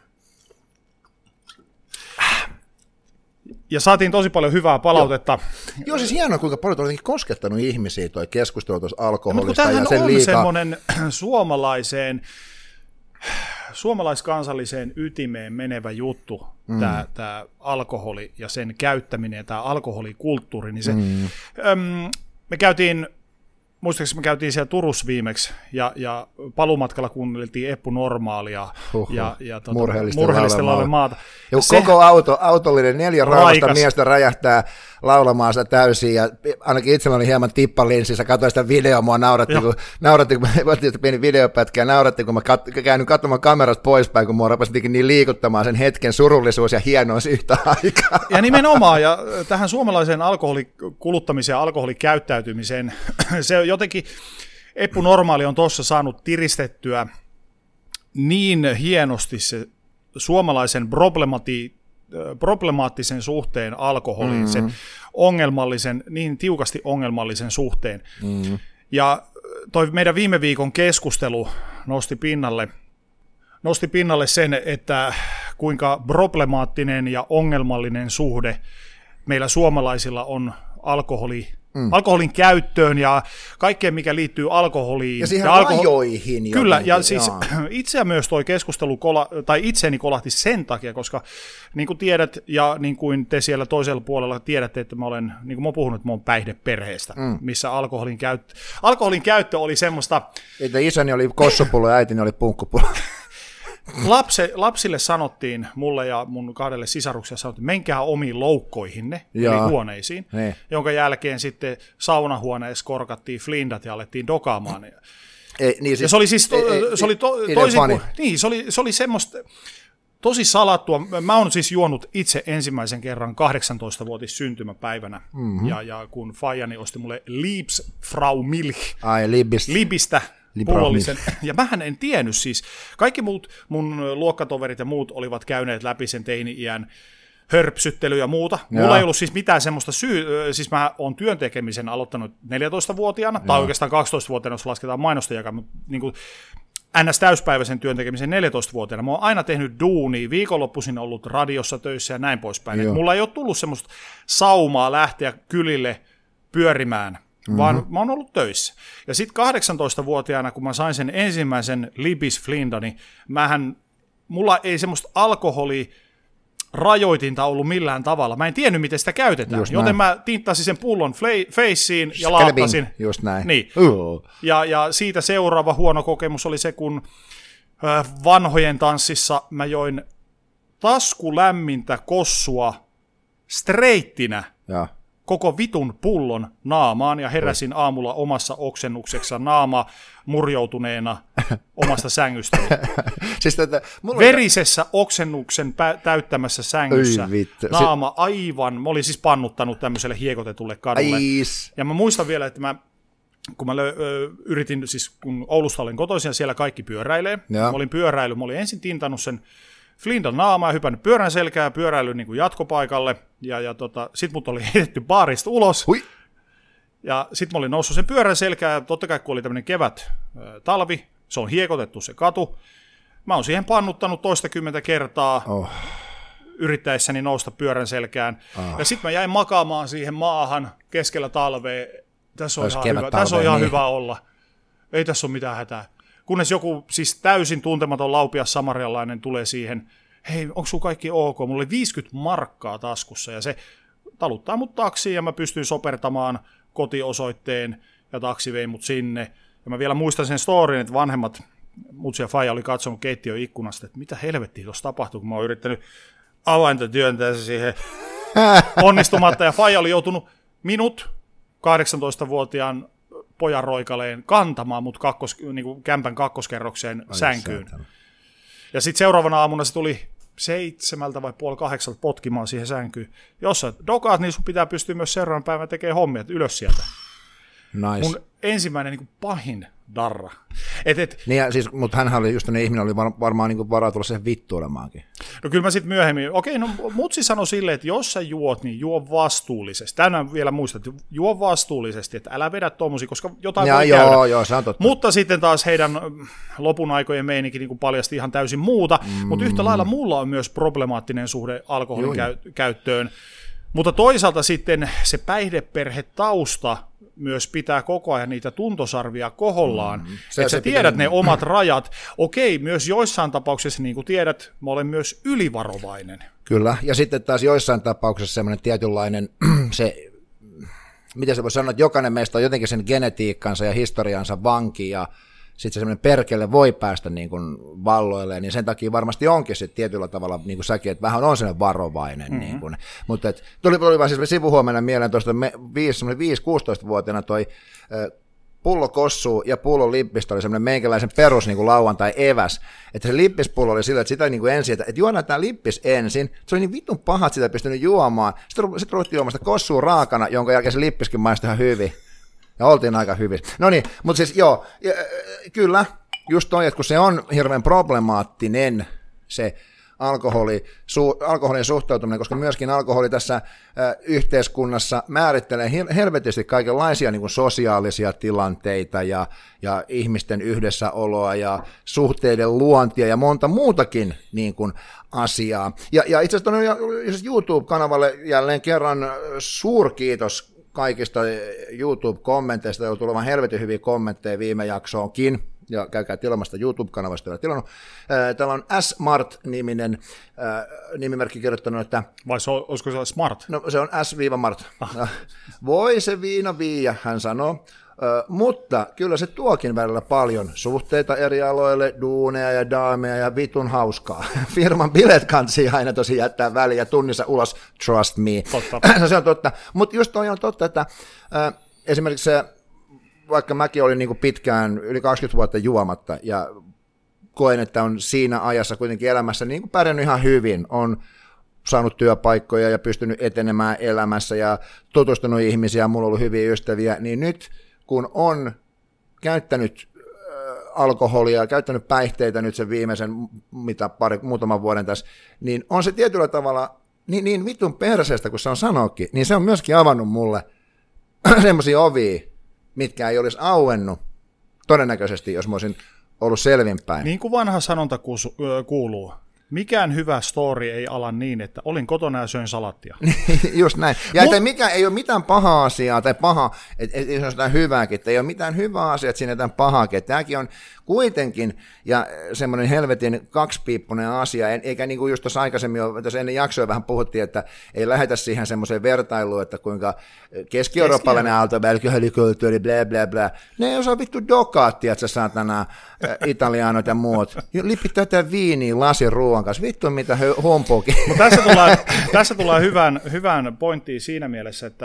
B: Ja saatiin tosi paljon hyvää palautetta.
A: Joo, Joo siis hienoa, kuinka paljon on jotenkin koskettanut ihmisiä toi keskustelu tuossa alkoholista.
B: Ja,
A: ja sen
B: on
A: liikaa...
B: semmoinen suomalaiseen, suomalaiskansalliseen ytimeen menevä juttu, mm. tämä, tämä alkoholi ja sen käyttäminen ja tämä alkoholikulttuuri. Niin se, mm. äm, me käytiin... Muistaakseni me käytiin siellä Turussa viimeksi, ja, ja palumatkalla kuunneltiin Eppu Normaalia
A: Huhhuh.
B: ja, ja tuota,
A: murheellisten
B: murheellisten laulamaan maata.
A: Ja koko auto, autollinen neljä raivasta miestä räjähtää laulamaan sitä täysin, ja ainakin itsellä oli hieman tippalinssissä, katsoin sitä videoa, mua nauratti, kun, nauratti, kun mä otin pieni videopätkä, ja nauratti, kun mä kat, käyn katsomaan kamerasta poispäin, kun mua rupesi niin liikuttamaan sen hetken surullisuus ja hienous yhtä aikaa.
B: Ja nimenomaan, ja tähän suomalaiseen alkoholikuluttamiseen ja alkoholikäyttäytymiseen, se jotenkin Eppu Normaali on tuossa saanut tiristettyä niin hienosti se suomalaisen problemati, problemaattisen suhteen alkoholiin, mm-hmm. sen ongelmallisen, niin tiukasti ongelmallisen suhteen. Mm-hmm. Ja toi meidän viime viikon keskustelu nosti pinnalle, nosti pinnalle sen, että kuinka problemaattinen ja ongelmallinen suhde meillä suomalaisilla on alkoholi Mm. alkoholin käyttöön ja kaikkeen, mikä liittyy alkoholiin.
A: Ja siihen
B: ja alkohol...
A: rajoihin.
B: Kyllä, jotenkin. Ja siis itseä myös toi keskustelu, kola... tai itseäni kolahti sen takia, koska niin kuin tiedät, ja niin kuin te siellä toisella puolella tiedätte, että mä olen, niin kuin mä oon puhunut, että mä oon päihdeperheestä, mm. missä alkoholin käyttö... alkoholin käyttö oli semmoista...
A: Että isäni oli kossupullo ja äitini oli punkkupullo.
B: Lapse, lapsille sanottiin, mulle ja mun kahdelle sisarukselle sanottiin, menkää omiin loukkoihinne, Jaa. eli huoneisiin, ne. jonka jälkeen sitten saunahuoneessa korkattiin flindat ja alettiin dokaamaan.
A: Ei, niin siis,
B: ja se oli siis, to, ei, se oli to, toisin kuin, niin, se oli, se oli semmoista tosi salattua. Mä oon siis juonut itse ensimmäisen kerran kahdeksantoistavuotis syntymäpäivänä, mm-hmm. ja, ja kun faijani osti mulle Liebs Frau Milch,
A: Ai, Libistä.
B: Libistä, pullollisen. Ja mähän en tiennyt siis. Kaikki muut mun luokkatoverit ja muut olivat käyneet läpi sen teini-iän hörpsyttely ja muuta. Mulla Joo. ei ollut siis mitään semmoista syy, siis mä oon työn tekemisen aloittanut neljätoistavuotiaana, Joo. tai oikeastaan kaksitoistavuotiaana, jos lasketaan mainostajakaan, mutta niin kuin ns. Täyspäiväisen työn tekemisen neljätoistavuotiaana. Mä oon aina tehnyt duunia, viikonloppuisin ollut radiossa töissä ja näin poispäin. Mulla ei ole tullut semmoista saumaa lähteä kylille pyörimään, Mm-hmm. vaan mä oon ollut töissä. Ja sitten kahdeksantoistavuotiaana, kun mä sain sen ensimmäisen Libis Flindani, mähän, mulla ei semmoista alkoholirajoitinta ollut millään tavalla. Mä en tiennyt, miten sitä käytetään, just joten näin. Mä tinttasin sen pullon feissiin ja laattasin.
A: Just näin.
B: Niin. Uh. Ja, ja siitä seuraava huono kokemus oli se, kun äh, vanhojen tanssissa mä join taskulämmintä kossua streittinä.
A: Ja.
B: koko vitun pullon naamaan ja heräsin aamulla omassa oksennukseksessa naama murjoutuneena omasta sängystäni.
A: Siis tätä, mulla
B: verisessä oksennuksen pä- täyttämässä sängyssä, naama aivan, mä olin siis pannuttanut tämmöiselle hiekotetulle kadulle. Ais. Ja mä muistan vielä, että mä, kun mä lö- ö, yritin, siis kun Oulusta olin kotoisin ja siellä kaikki pyöräilee, ja. mä olin pyöräily, mä olin ensin tintannut sen Flindan naamaa ja hypännyt pyörän selkää ja pyöräily niin kuin jatkopaikalle, ja, ja tota, sit mut oli heitetty baarista ulos. Hui. Ja sitten mä olin noussut sen pyörän selkään, ja totta kai kun oli tämmöinen kevät talvi, se on hiekotettu se katu. Mä oon siihen pannuttanut toistakymmentä kertaa oh. yrittäessäni nousta pyörän selkään. Oh. Ja sitten mä jäin makaamaan siihen maahan keskellä talvea. Tässä on, ihan hyvä, tässä on ihan niin. hyvä olla. Ei tässä ole mitään hätää. Kunnes joku siis täysin tuntematon laupias samarialainen tulee siihen, hei, onko sun kaikki ok? Mulla oli viisikymmentä markkaa taskussa, ja se taluttaa mut taksiin, ja mä pystyin sopertamaan kotiosoitteen, ja taksi vei mut sinne. Ja mä vielä muistan sen storin, että vanhemmat mutsi ja faija oli katsonut keittiön ikkunasta, että mitä helvettiä tuossa tapahtuu, kun mä oon yrittänyt avainta työntää se siihen onnistumatta, ja faija oli joutunut minut kahdeksantoistavuotiaan pojan roikaleen kantamaan mut kakkos, niin kuin kämpän kakkoskerrokseen Ai sänkyyn. Säätän. Ja sitten seuraavana aamuna se tuli seitsemältä vai puoli kahdeksalta potkimaan siihen sänkyyn. Jos sä dokaat, niin sun pitää pystyä myös seuraavan päivän tekemään hommia, että ylös sieltä. Nice. Mun ensimmäinen niin kuin pahin darra. Et, et,
A: niin ja siis, mutta hänhän oli just ne ihminen, oli var, varmaan niin kuin varautunut siihen vittuilemaankin.
B: No kyllä mä sitten myöhemmin, okei, no mutsi sanoi silleen, että jos sä juot, niin juo vastuullisesti. Tänään vielä muistat, että juo vastuullisesti, että älä vedä tommosia, koska jotain ja voi joo, käydä. Joo, se on totta. Mutta sitten taas heidän lopun aikojen meininki niin kuin paljasti ihan täysin muuta, mm. mutta yhtä lailla mulla on myös problemaattinen suhde alkoholin käy- käyttöön. Mutta toisaalta sitten se päihdeperhetausta myös pitää koko ajan niitä tuntosarvia kohollaan, mm, että sä tiedät pitää ne omat rajat. Okei, myös joissain tapauksissa, niin kuin tiedät, mä olen myös ylivarovainen.
A: Kyllä, ja sitten taas joissain tapauksissa semmoinen tietynlainen, se, miten se voi sanoa, että jokainen meistä on jotenkin sen genetiikkansa ja historiansa vanki, ja sitten se semmoinen perkele voi päästä niin kuin valloille, niin sen takia varmasti onkin sitten tietyllä tavalla, niin kuin säkin, että vähän on sellainen varovainen. Mm-hmm. Niin kuin. Mutta et, tuli, tuli vaan siis sivuhuomenna mieleen tuosta viisi kuusitoista-vuotiaana toi äh, pullo kossuu ja pullo lippistä oli semmoinen meikäläisen perus niin kuin lauantai eväs, että se lippispullo oli sillä, että sitä niin kuin ensin, että, että juodaan tämä lippis ensin, se oli niin vitun paha, että sitä ei pystynyt juomaan, sitten, sitten ruvettiin juomaan sitä kossua raakana, jonka jälkeen se lippiskin maistui ihan hyvin. Ja oltiin aika hyvissä. No niin, mutta siis joo, ja, kyllä, just toi, että kun se on hirveän problemaattinen se alkoholi, su, alkoholin suhtautuminen, koska myöskin alkoholi tässä äh, yhteiskunnassa määrittelee helvetisti kaikenlaisia niin kuin sosiaalisia tilanteita ja, ja ihmisten yhdessäoloa ja suhteiden luontia ja monta muutakin niin kuin asiaa. Ja, ja itse asiassa YouTube-kanavalle jälleen kerran suurkiitos kaikista YouTube-kommenteista, on tullut helvetin hyviä kommentteja viime jaksoonkin, ja käykää tilaamasta YouTube-kanavasta, jolla tilannut. Täällä on S-Mart-niminen nimimerkki kirjoittanut, että...
B: Vai se on, olisiko se Smart?
A: No se on S-Mart. Ah. Voi se viina viiä, hän sanoo. Mutta kyllä se tuokin välillä paljon suhteita eri aloille, duuneja ja daameja ja vitun hauskaa. Firman bilet kansi aina tosi jättää väliin ja tunnissa ulos, trust me. Totta. Se on totta. Mutta just toi on totta, että äh, esimerkiksi se, vaikka mäkin olin niinku pitkään yli kaksikymmentä vuotta juomatta ja koen, että on siinä ajassa kuitenkin elämässä niin kuin pärjännyt ihan hyvin, on saanut työpaikkoja ja pystynyt etenemään elämässä ja tutustunut ihmisiä, mulla on ollut hyviä ystäviä, niin nyt kun on käyttänyt alkoholia, käyttänyt päihteitä nyt sen viimeisen mitä pari, muutaman vuoden tässä, niin on se tietyllä tavalla niin, niin vitun perseestä, kun se on sanoakin, niin se on myöskin avannut mulle semmoisia ovia, mitkä ei olisi auennut todennäköisesti, jos mä olisin ollut selvinpäin.
B: Niin kuin vanha sanonta kuuluu, mikään hyvä story ei ala niin, että olin kotona ja söin salattia.
A: Just näin. Ja Mut... mikä, ei ole mitään pahaa asiaa tai paha, että et, et, se on jotain hyvääkin, että ei ole mitään hyvää asiaa, että siinä jotain pahaakin. Että tämäkin on kuitenkin ja semmoinen helvetin kaksipiippunen asia, eikä niin kuin just tuossa aikaisemmin, tässä ennen jaksoa vähän puhuttiin, että ei lähetä siihen semmoiseen vertailuun, että kuinka keski-eurooppalainen alkoholikulttuuri, blä blä blä. Ne ei osaa vittu dokaattia, että sä saatana italianot ja muut. Lipit tätä viiniä lasin ruoan kanssa, vittu mitä hompoakin.
B: Mutta tässä tullaan, tässä tullaan hyvän, hyvän pointtiin siinä mielessä, että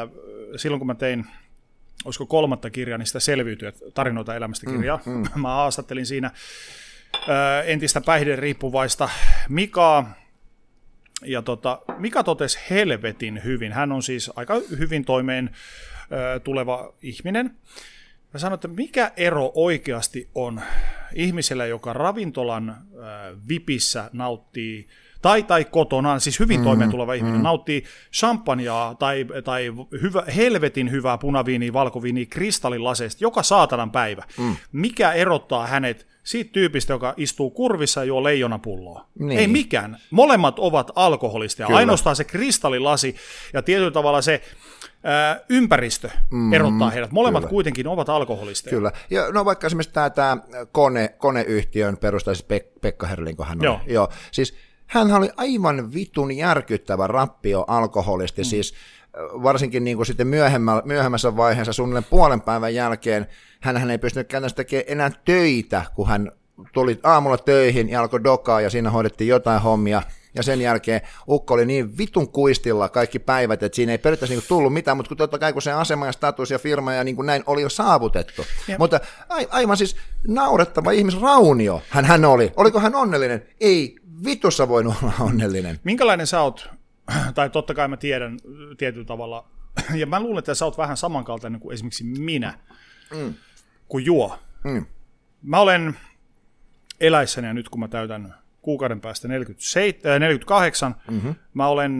B: silloin kun mä tein, olisiko kolmatta kirjaa, niin sitä selviytyy, tarinoita elämästä kirjaa. Mm, mm. Mä haastattelin siinä ö, entistä päihderiippuvaista Mikaa, ja tota, Mika totesi helvetin hyvin. Hän on siis aika hyvin toimeen ö, tuleva ihminen. Mä sanoin, että mikä ero oikeasti on ihmisellä, joka ravintolan äh, vipissä nauttii, tai, tai kotonaan, siis hyvin toimeen tuleva mm, ihminen, mm. nauttii champagnea tai, tai hyvä, helvetin hyvää punaviiniä, valkoviiniä kristallilaseista joka saatanan päivä. Mm. Mikä erottaa hänet siitä tyypistä, joka istuu kurvissa ja juo leijonapulloa? Niin. Ei mikään. Molemmat ovat alkoholisteja. Kyllä. Ainoastaan se kristallilasi ja tietyllä tavalla se Ää, ympäristö mm, erottaa heidät. Molemmat kyllä. kuitenkin ovat alkoholisteja.
A: Kyllä. Ja no vaikka esimerkiksi tämä, tämä kone, koneyhtiön perustaja, siis Pek, Pekka Herlin, kun hän
B: Joo.
A: oli. Joo. Siis hän oli aivan vitun järkyttävä rappio alkoholisti, mm. siis varsinkin niin kuin sitten myöhemmässä vaiheessa suunnilleen puolen päivän jälkeen hän ei pystynyt käytännössä tekemään enää töitä, kun hän tuli aamulla töihin ja alkoi dokaa ja siinä hoidettiin jotain hommia. Ja sen jälkeen ukko oli niin vitun kuistilla kaikki päivät, että siinä ei periaatteessa niinku tullut mitään, mutta kun totta kai kun se asema ja status ja firma ja niin kuin näin oli jo saavutettu. Jep. Mutta aivan siis naurettava ihmisraunio hän, hän oli. Oliko hän onnellinen? Ei vitussa voinut olla onnellinen.
B: Minkälainen sä oot, tai totta kai mä tiedän tietyllä tavalla, ja mä luulen, että sä oot vähän samankaltainen kuin esimerkiksi minä, mm. kun juo. Mm. Mä olen eläissäni ja nyt kun mä täytän kuukauden päästä neljäkymmentäseitsemän, neljäkymmentäkahdeksan, mm-hmm. mä olen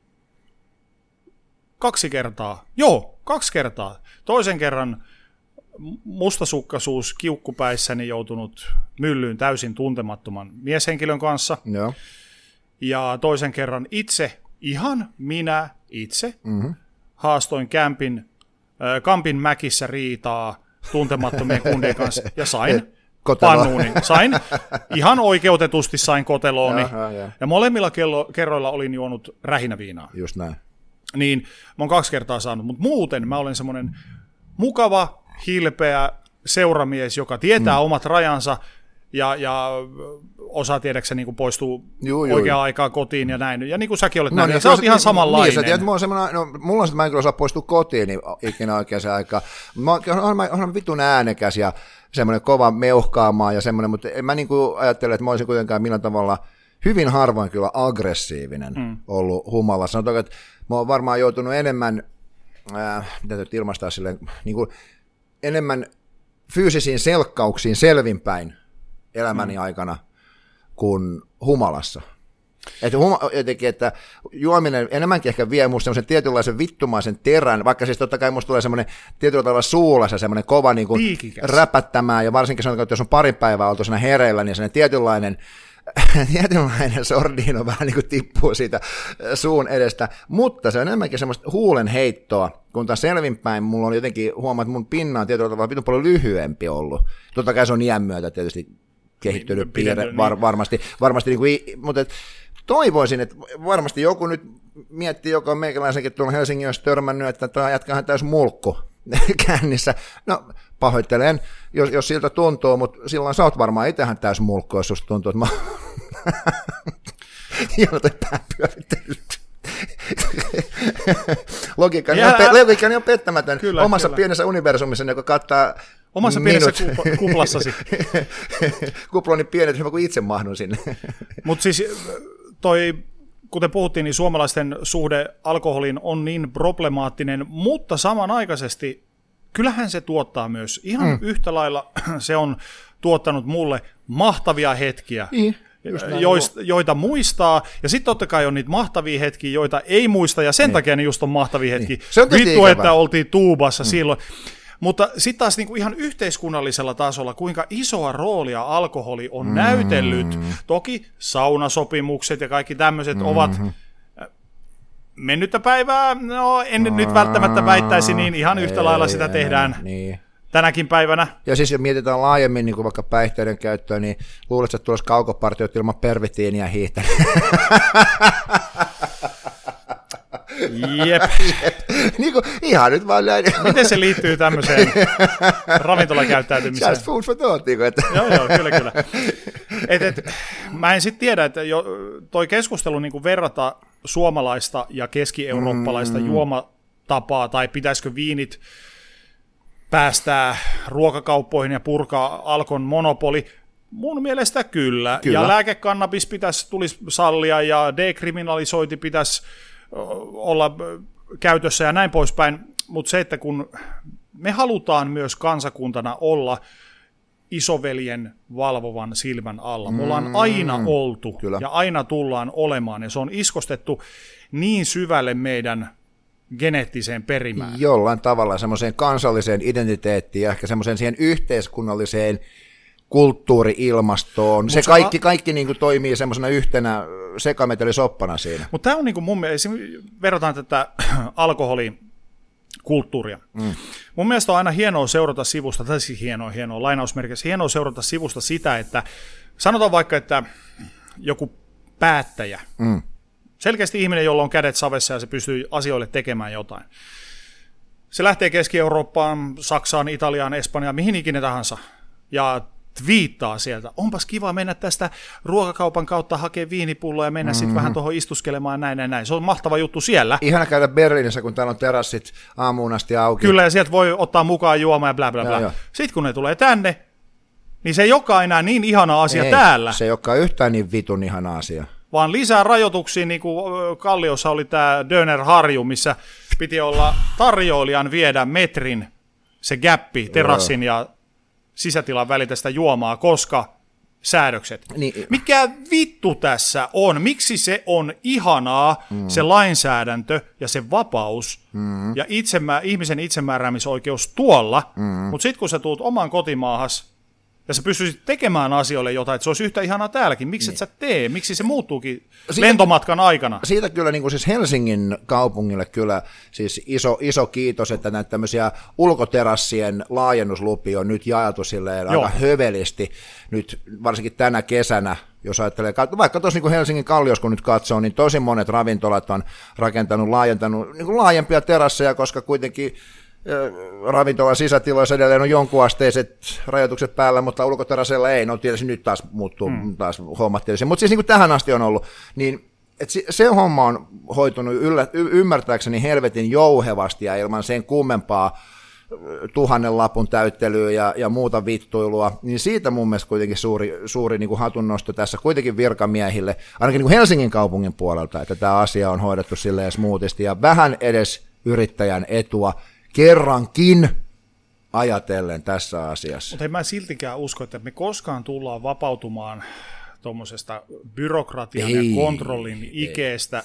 B: kaksi kertaa, joo, kaksi kertaa, toisen kerran mustasukkaisuus kiukkupäissäni joutunut myllyyn täysin tuntemattoman mieshenkilön kanssa,
A: joo.
B: ja toisen kerran itse, ihan minä itse, mm-hmm. haastoin Campin, äh, Kampin mäkissä riitaa tuntemattomien kundien kanssa, ja sain pannuuni. Sain, ihan oikeutetusti sain kotelooni, ja, ja. ja molemmilla kello, kerroilla olin juonut rähinäviinaa.
A: Just näin.
B: Niin, mä oon kaksi kertaa saanut, mutta muuten mä olen semmoinen mukava, hilpeä seuramies, joka tietää mm. omat rajansa, ja, ja osaa tiedäksä niin poistuu oikeaan aikaan kotiin ja näin. Ja niin kuin säkin olet no, näin, niin, sä oot ihan samanlainen.
A: Niin, sä tiedät, mulla on semmoinen, no, mulla on sitä, mä en kyllä osaa poistua kotiin niin ikinä oikeaan aikaan. Mä oon, oon vitun äänekäs ja semmoinen kova meuhkaamaan ja semmoinen, mutta en mä niin kuin ajattele, että mä olisin kuitenkaan millään tavalla hyvin harvoin kyllä aggressiivinen mm. ollut humalassa. Sanotaan, että mä oon varmaan joutunut enemmän, äh, mitä täytyy ilmaistaa silleen, niin kuin enemmän fyysisiin selkkauksiin selvinpäin elämäni mm. aikana kuin humalassa. Että, huma, jotenkin, että juominen enemmänkin ehkä vie musta semmoisen tietynlaisen vittumaisen terän, vaikka siis totta kai musta tulee semmoinen tietyllä tavalla suulassa semmoinen kova niin kuin räpättämään, ja varsinkin sanotaan, että jos on pari päivää oltu siinä hereillä, niin semmoinen tietynlainen, tietynlainen sordiino vähän niin kuin tippuu siitä suun edestä, mutta se on enemmänkin semmoista huulen heittoa, kun taas selvinpäin mulla on jotenkin huomaa, että mun pinna on tietyllä tavalla vitun paljon lyhyempi ollut. Totta kai se on iän myötä tietysti kehittynyt piirre, var, varmasti, varmasti niin kuin, mutta et, toivoisin, että varmasti joku nyt miettii, joka on meikäläisenkin tuolla Helsingin olisi törmännyt, että tämä jatkahan täys mulkku kännissä. No, pahoittelen, jos, jos siltä tuntuu, mutta silloin sä oot varmaan itsehän täys mulkku, jos susta tuntuu, että mä Jonoten pää pyörittelyt. Logiikkani on, pe- logiikkani on pettämätön kyllä, omassa kyllä. pienessä universumissa, joka kattaa
B: omassa pienessä kup- kuplassasi.
A: Kupla on niin pieni, että hyvä kuin itse mahdun sinne.
B: Mutta siis toi, kuten puhuttiin, niin suomalaisten suhde alkoholiin on niin problemaattinen, mutta samanaikaisesti kyllähän se tuottaa myös ihan mm. yhtä lailla, se on tuottanut mulle mahtavia hetkiä. Mm. Joista, joita muistaa, ja sitten totta kai on niitä mahtavia hetkiä, joita ei muista, ja sen niin. takia ne just on mahtavia hetkiä. Niin. Vittu, että oltiin tuubassa mm. silloin. Mutta sitten taas niinku ihan yhteiskunnallisella tasolla, kuinka isoa roolia alkoholi on mm. näytellyt. Toki saunasopimukset ja kaikki tämmöiset mm-hmm. ovat mennyttä päivää, no en mm. nyt välttämättä väittäisi, niin ihan yhtä ei, lailla sitä tehdään. Niin. Tänäkin päivänä.
A: Ja siis jos mietitään laajemmin niin kuin vaikka päihteiden käyttöä, niin luuletko, että tulisi kaukopartiot ilman pervitiiniä hiihtänyt?
B: Jep.
A: Jep. Niin kuin, ihan nyt vaan näin.
B: Miten se liittyy tämmöiseen ravintolakäyttäytymiseen?
A: Just food for thought. Niin kuin, että.
B: Joo, joo, kyllä, kyllä. Et, et, mä en sitten tiedä, että jo, toi keskustelu niin kuin verrata suomalaista ja keski-eurooppalaista mm. juoma tapaa, tai pitäisikö viinit päästää ruokakauppoihin ja purkaa Alkon monopoli. Mun mielestä kyllä. kyllä. Ja lääkekannabis pitäisi tulisi sallia ja dekriminalisointi pitäisi olla käytössä ja näin poispäin. Mutta se, että kun me halutaan myös kansakuntana olla isoveljen valvovan silmän alla. Me ollaan aina oltu kyllä. ja aina tullaan olemaan ja se on iskostettu niin syvälle meidän geneettiseen perimään.
A: Jollain tavalla semmoiseen kansalliseen identiteettiin ja ehkä semmoiseen siihen yhteiskunnalliseen kulttuuri-ilmastoon. Se kaikki, kaikki niin kuin toimii semmoisena yhtenä sekametelisoppana siinä.
B: Mutta tämä on niin kuin mun mielestä, verrataan tätä alkoholikulttuuria. Mm. Mun mielestä on aina hienoa seurata sivusta, tai siis hienoa, hienoa lainausmerkissä, hienoa seurata sivusta sitä, että sanotaan vaikka, että joku päättäjä, mm. selkeästi ihminen, jolla on kädet savessa ja se pystyy asioille tekemään jotain. Se lähtee Keski-Eurooppaan, Saksaan, Italiaan, Espanjaan, mihin ikinä tahansa, ja twiittaa sieltä, onpas kiva mennä tästä ruokakaupan kautta hakea viinipulloa ja mennä mm-hmm. sitten vähän tuohon istuskelemaan näin ja näin. Se on mahtava juttu siellä.
A: Ihana käydä Berliinissä, kun täällä on terassit aamuun asti auki.
B: Kyllä, ja sieltä voi ottaa mukaan juomaa ja bla bla bla. Sitten kun ne tulee tänne, niin se ei olekaan enää niin ihana asia ei, täällä.
A: Se ei olekaan yhtään niin vitun ihana asia.
B: Vaan lisää rajoituksia, niin kuin Kalliossa oli tämä Döner-harju, missä piti olla tarjoilijan viedä metrin se gäppi terassin Joo. ja sisätilan välitä sitä juomaa, koska säädökset. Niin. Mikä vittu tässä on? Miksi se on ihanaa, mm. se lainsäädäntö ja se vapaus mm. ja itsemä, ihmisen itsemääräämisoikeus tuolla, mm. mutta sitten kun sä tuut oman kotimaahas ja sä pystyisit tekemään asioille jotain, että se olisi yhtä ihanaa täälläkin, miksi niin. et sä tee? Miksi se muuttuukin siitä, lentomatkan aikana?
A: Siitä kyllä niin kuin siis Helsingin kaupungille kyllä siis iso, iso kiitos, että näitä tämmöisiä ulkoterassien laajennuslupia on nyt jaeltu silleen aika hövelisti nyt varsinkin tänä kesänä. Jos ajattelee, vaikka tuossa niin Helsingin Kalliossa kun nyt katsoo, niin tosi monet ravintolat on rakentanut, laajentanut niin kuin laajempia terasseja, koska kuitenkin ravintolan sisätiloissa edelleen on jonkunasteiset rajoitukset päällä, mutta ulkoterasseilla ei, no tietysti nyt taas muuttuu mm. taas hommat tietysti, mutta siis niin kuin tähän asti on ollut, niin et se, se homma on hoitunut yllä, y- ymmärtääkseni helvetin jouhevasti ja ilman sen kummempaa tuhannen lapun täyttelyä ja, ja muuta vittuilua, niin siitä mun mielestä kuitenkin suuri, suuri niin kuin hatunnosto tässä kuitenkin virkamiehille, ainakin niin kuin Helsingin kaupungin puolelta, että tämä asia on hoidettu silleen smoothisti ja vähän edes yrittäjän etua kerrankin ajatellen tässä asiassa.
B: Mutta en mä siltikään usko, että me koskaan tullaan vapautumaan tuommoisesta byrokratian ei, ja kontrollin ei, ikeestä,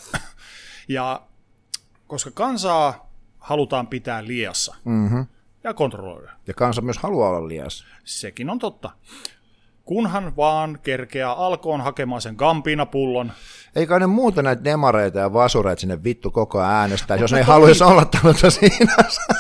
B: ja koska kansaa halutaan pitää liassa mm-hmm. ja kontrolloida.
A: Ja kansa myös haluaa olla liassa.
B: Sekin on totta. Kunhan vaan kerkeää alkoon hakemaan sen Gambina-pullon.
A: Eikä ne muuta näitä demareita ja vasureita sinne vittu koko ajan äänestää, jos ne ei haluaisi olla tällaista siinä.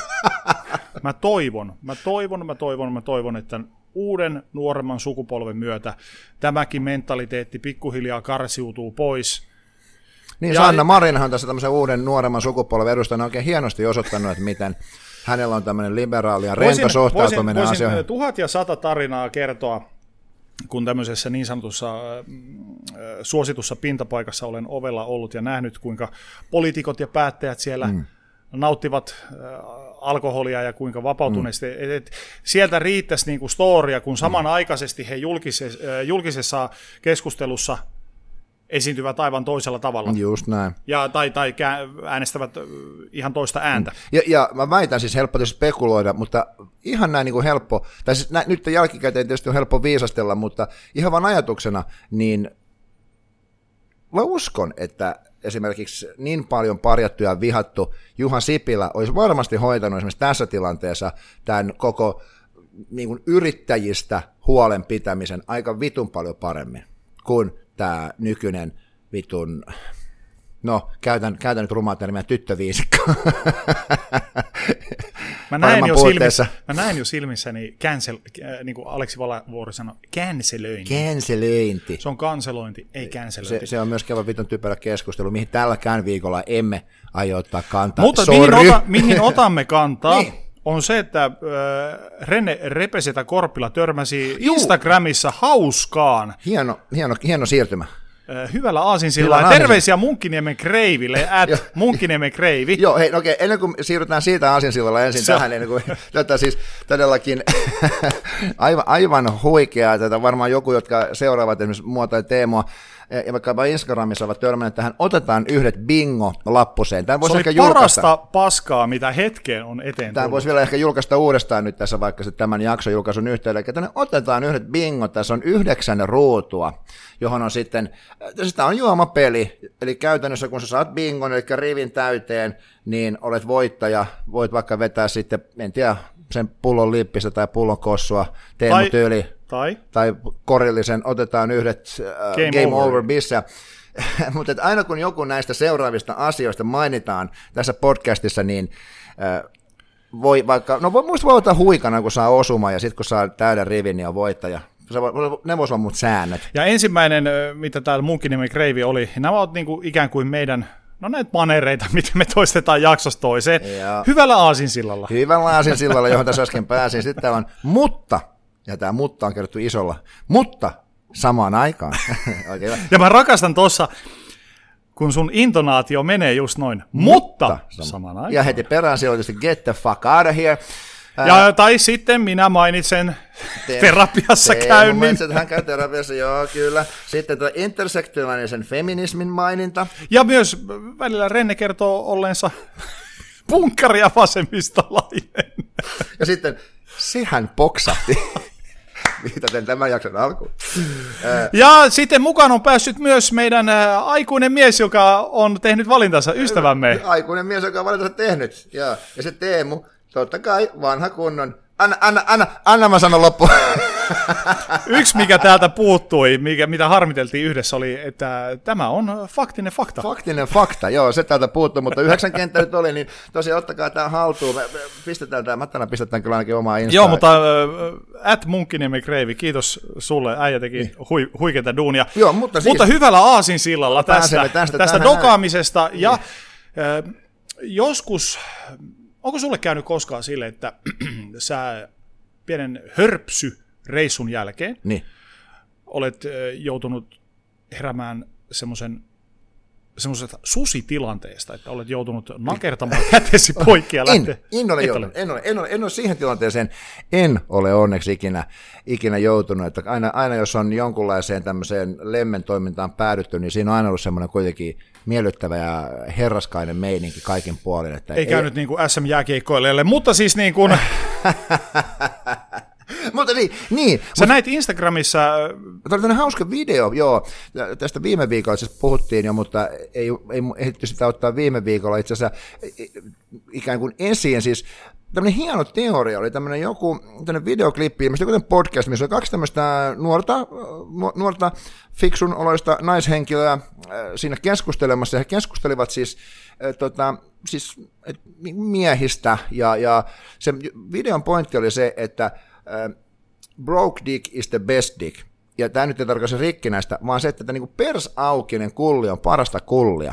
B: Mä toivon, mä toivon, mä toivon, mä toivon, että uuden nuoremman sukupolven myötä tämäkin mentaliteetti pikkuhiljaa karsiutuu pois.
A: Niin, ja Sanna Marinhan on tässä tämmöisen uuden nuoremman sukupolven edustajana oikein hienosti osoittanut, että miten hänellä on tämmöinen liberaali ja rento suhtautuminen asioihin.
B: Voisin tuhat ja sata tarinaa kertoa, kun tämmöisessä niin sanotussa äh, suositussa pintapaikassa olen ovella ollut ja nähnyt, kuinka poliitikot ja päättäjät siellä mm. nauttivat äh, alkoholia ja kuinka vapautuneesti. Mm. Et, et, sieltä riittäisi niinku storia, kun samanaikaisesti he julkisessa, äh, julkisessa keskustelussa esiintyvät aivan toisella tavalla.
A: Just näin.
B: Ja, tai, tai äänestävät ihan toista ääntä.
A: Ja, ja mä väitän siis helppo spekuloida, mutta ihan näin niin kuin helppo, tai siis nä, nyt jälkikäteen tietysti on helppo viisastella, mutta ihan vaan ajatuksena, niin mä uskon, että esimerkiksi niin paljon parjattu ja vihattu Juha Sipilä olisi varmasti hoitanut esimerkiksi tässä tilanteessa tämän koko niin kuin yrittäjistä huolen pitämisen aika vitun paljon paremmin kuin tämä nykyinen vitun, no käytän, käytän nyt rumaa termiä, tyttöviisikko.
B: Mä näin, jo silmissä, mä näin jo silmissäni, cancel, äh, niin kuin Aleksi Valavuori sanoi, cancelöinti.
A: Cancelöinti.
B: Se on kanselointi, ei cancelöinti.
A: Se, se on myös käydä vitun typerä keskustelu, mihin tälläkään viikolla emme aio ottaa kantaa.
B: Mutta mihin, ota, mihin otamme kantaa? Niin. On se, että äh, Rene Repesetä Korpila törmäsi Juu. Instagramissa hauskaan.
A: Hieno, hieno, hieno siirtymä.
B: hyvällä aasinsilalla. Terveisiä Munkkiniemen Kreiville, at Munkkiniemen Kreivi.
A: Joo, hei, okei, ennen kuin siirrytään siitä aasinsillalla ensin Se. tähän, ennen kuin tätä siis todellakin aivan, aivan huikeaa, tätä varmaan joku, jotka seuraavat esimerkiksi mua tai Teemoa, ja vaikka Instagramissa ovat törmänneet tähän, otetaan yhdet bingo-lappuseen. Tämä
B: se oli
A: ehkä
B: parasta
A: julkaista.
B: paskaa, mitä hetkeen on eteen
A: Tämä
B: tullut.
A: voisi vielä ehkä julkaista uudestaan nyt tässä vaikka se tämän jakson julkaisun yhteydellä. Tänne otetaan yhdet bingot, tässä on yhdeksän ruutua, johon on sitten, sitä on juomapeli, eli käytännössä kun sä saat bingon, eli rivin täyteen, niin olet voittaja, voit vaikka vetää sitten, en tiedä, sen pullon lippistä tai pullon kossua, Teemu tyyli.
B: Tai?
A: Tai korillisen, otetaan yhdet uh, Game, game Over, over bissä. Mutta aina kun joku näistä seuraavista asioista mainitaan tässä podcastissa, niin uh, voi vaikka, no muista voi ottaa huikana, kun saa osuma, ja sitten kun saa täyden rivin, niin on voittaja. Ne voisi olla mut säännöt.
B: Ja ensimmäinen, mitä täällä Munkkiniemen Kreivi oli, nämä ovat niinku ikään kuin meidän, no näitä manereita, mitä me toistetaan jaksosta toiseen. Ja hyvällä aasinsillalla.
A: Hyvällä aasinsillalla, johon tässä äsken pääsin. Sitten täällä on, mutta, ja tämä mutta on kerrottu isolla, mutta samaan aikaan. Okay.
B: Ja mä rakastan tuossa, kun sun intonaatio menee just noin, mutta, mutta sam- samaan aikaan.
A: Ja heti perään siellä on tietysti get the fuck out of here.
B: Ja, tai sitten minä mainitsen te- terapiassa te- käynnin.
A: Mainitsen, hän käy terapiassa, joo kyllä. Sitten tuo intersektionaalisen feminismin maininta.
B: Ja myös välillä Renne kertoo olleensa punkkari ja vasemmistolainen.
A: Ja sitten sehän poksahti. Viitaten tämän jakson alkuun.
B: Ja sitten mukaan on päässyt myös meidän aikuinen mies, joka on tehnyt valintansa, ystävämme.
A: Aikuinen mies, joka on valintansa tehnyt. Ja, ja se Teemu, totta kai vanha kunnon. Anna, anna, anna, anna mä sanon loppuun.
B: Yksi, mikä täältä puuttui, mikä, mitä harmiteltiin yhdessä, oli, että tämä on faktinen fakta.
A: Faktinen fakta, joo, se täältä puuttui, mutta yhdeksän kenttä nyt oli, niin tosiaan ottakaa tämä haltuun. Me pistetään tämä, Mattana pistetään kyllä ainakin omaa Instaa.
B: Joo, mutta äh, at Munkkiniemen Kreivi, kiitos sulle, äijä teki niin. hui, huikeita duunia.
A: Joo, mutta, siis,
B: mutta hyvällä aasinsillalla tästä, tästä, tästä dokaamisesta. Niin. Ja äh, joskus, onko sulle käynyt koskaan sille, että sä pienen hörpsy reissun jälkeen
A: niin.
B: olet joutunut heräämään semmoisen semmoisesta susitilanteesta, että olet joutunut nakertamaan kätesi poikki ja lähteä.
A: En, en ole joutunut, en ole, en ole, en ole siihen tilanteeseen, en ole onneksi ikinä, ikinä joutunut, että aina, aina jos on jonkunlaiseen tämmöiseen lemmen toimintaan päädytty, niin siinä on aina ollut semmoinen kuitenkin miellyttävä ja herraskainen meininki kaikin puolin. Että
B: ei, ei käynyt niin kuin S M-jääkiekkoilijalle, mutta siis niin kuin
A: Mutta niin, niin.
B: Sä
A: Mut,
B: näit Instagramissa.
A: Tämä oli tämmöinen hauska video, joo, tästä viime viikolla siis puhuttiin jo, mutta ei, ei ehditty sitä ottaa viime viikolla itse asiassa ikään kuin esiin, siis tämmöinen hieno teoria oli tämmöinen joku tämmöinen videoklippi, ilmeisesti joku podcast, missä oli kaksi tämmöistä nuorta, nuorta fiksun oloista naishenkilöä siinä keskustelemassa, ja he keskustelivat siis, tota, siis miehistä, ja, ja se videon pointti oli se, että broke dick is the best dick. Ja tämä nyt ei tarkoita se rikkinäistä, vaan se, että niinku persaukinen kulli on parasta kullia.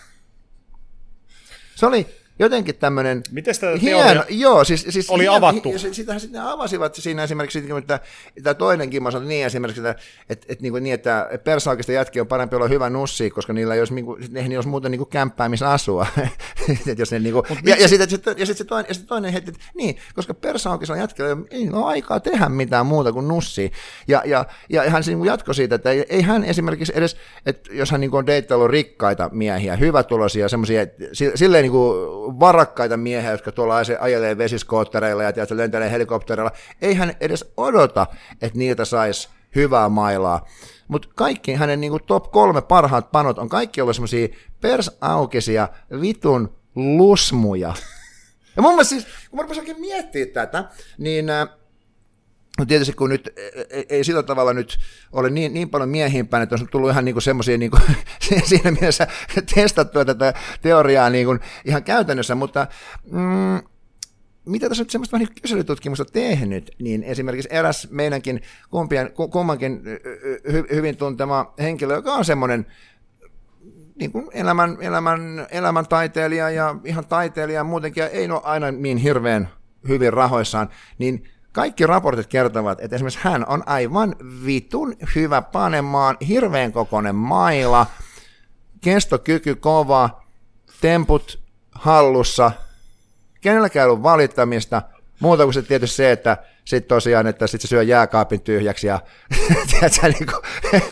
A: Se oli jotenkin tämmöinen
B: miten sitä
A: hieno, joo, siis, siis
B: oli
A: hieno,
B: avattu?
A: Hi, sitähän sitten avasivat siinä esimerkiksi, että tämä toinenkin, mä sanoin niin esimerkiksi, että, että, että, niin, että persaukista jätkiä on parempi olla hyvä nussi, koska niillä ei olisi, ei olisi muuten niin kämppää, missä asua. jos ne, niin kuin, ja, ja sitten sit, sit se toinen, sit toinen hetki, että niin, koska persaukissa jätkillä ei ole aikaa tehdä mitään muuta kuin nussia. Ja, ja, ja hän niin jatkoi siitä, että ei, ei hän esimerkiksi edes, että jos hän niin on deittaillut rikkaita miehiä, hyvätuloisia, semmoisia, silleen niin kuin varakkaita miehiä, jotka tuolla ajelee vesiskoottereilla ja tietysti lentelee helikoptereilla, ei hän edes odota, että niiltä saisi hyvää mailaa. Mutta kaikki hänen niinku top kolme parhaat panot on kaikki ollut semmoisia persaukisia vitun lusmuja. Ja mun mielestä siis, kun mä rupesin oikein miettimään tätä, niin no tietysti kun nyt ei, ei sillä tavalla nyt ole niin, niin paljon miehiin päin, että on tullut ihan niinku semmoisia niinku, siinä mielessä testattua tätä teoriaa niinku ihan käytännössä, mutta mm, mitä tässä nyt semmoista vähän niin kyselytutkimusta tehnyt, niin esimerkiksi eräs meidänkin kumpien, kummankin hy, hyvin tuntema henkilö, joka on semmoinen niin kuin elämän, elämän, elämän taiteilija ja ihan taiteilija muutenkin, ja ei ole aina niin hirveän hyvin rahoissaan, niin kaikki raportit kertovat, että esimerkiksi hän on aivan vitun hyvä panemaan, hirveän kokoinen maila, kestokyky kova, temput hallussa, kenelläkään ei ollut valittamista, muuta kuin se tietysti se, että sitten tosiaan, että sit se syö jääkaapin tyhjäksi ja tiedätkö, niin kuin,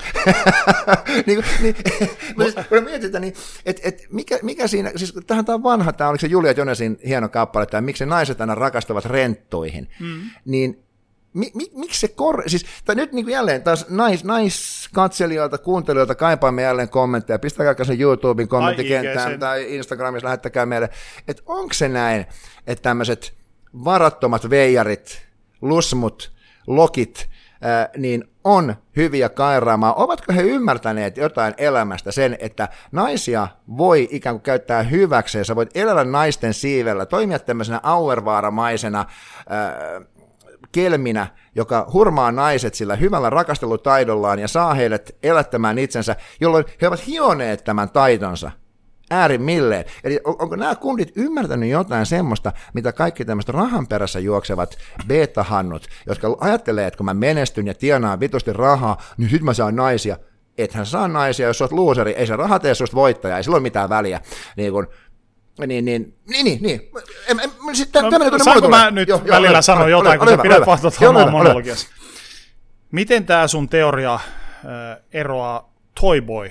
A: niin kuin, niin, kun mietitään, niin, että et, mikä, mikä siinä, siis tämähän tämä on vanha, tämä oliko se Julia Jonesin hieno kappale, että miksi naiset aina rakastavat renttuihin, mm. niin mi, mi, miksi se kor... Siis, tai nyt niin kuin jälleen taas nais, naiskatselijoilta, kuuntelijoilta kaipaamme jälleen kommentteja, pistäkää sen YouTuben kommenttikenttään tai Instagramissa, lähettäkää meille, että onko se näin, että tämmöiset varattomat veijarit, lusmut, lokit, ää, niin on hyviä kairaamaan. Ovatko he ymmärtäneet jotain elämästä sen, että naisia voi ikään kuin käyttää hyväkseen, sä voit elää naisten siivellä, toimia tämmöisenä auervaaramaisena ää, kelminä, joka hurmaa naiset sillä hyvällä rakastelutaidollaan ja saa heidät elättämään itsensä, jolloin he ovat hioneet tämän taitonsa äärimmilleen. Eli on, onko nämä kundit ymmärtänyt jotain semmoista, mitä kaikki tämmöiset rahan perässä juoksevat beta-hannut, jotka ajattelee, että kun mä menestyn ja tienaan vitusti rahaa, niin sit mä saan naisia. Ethän saa naisia, jos sä oot looseri, ei se raha tee susta voittajaa, ei sillä ole mitään väliä. Niin kun, Niin, niin, niin, niin, niin. En, en, sitten,
B: no, saanko mä nyt jo, välillä jo, sanoa jotain, ole, kun ole, sä pidät vaan tuota omaa monologiassa. Miten tää sun teoria äh, eroaa Toyboy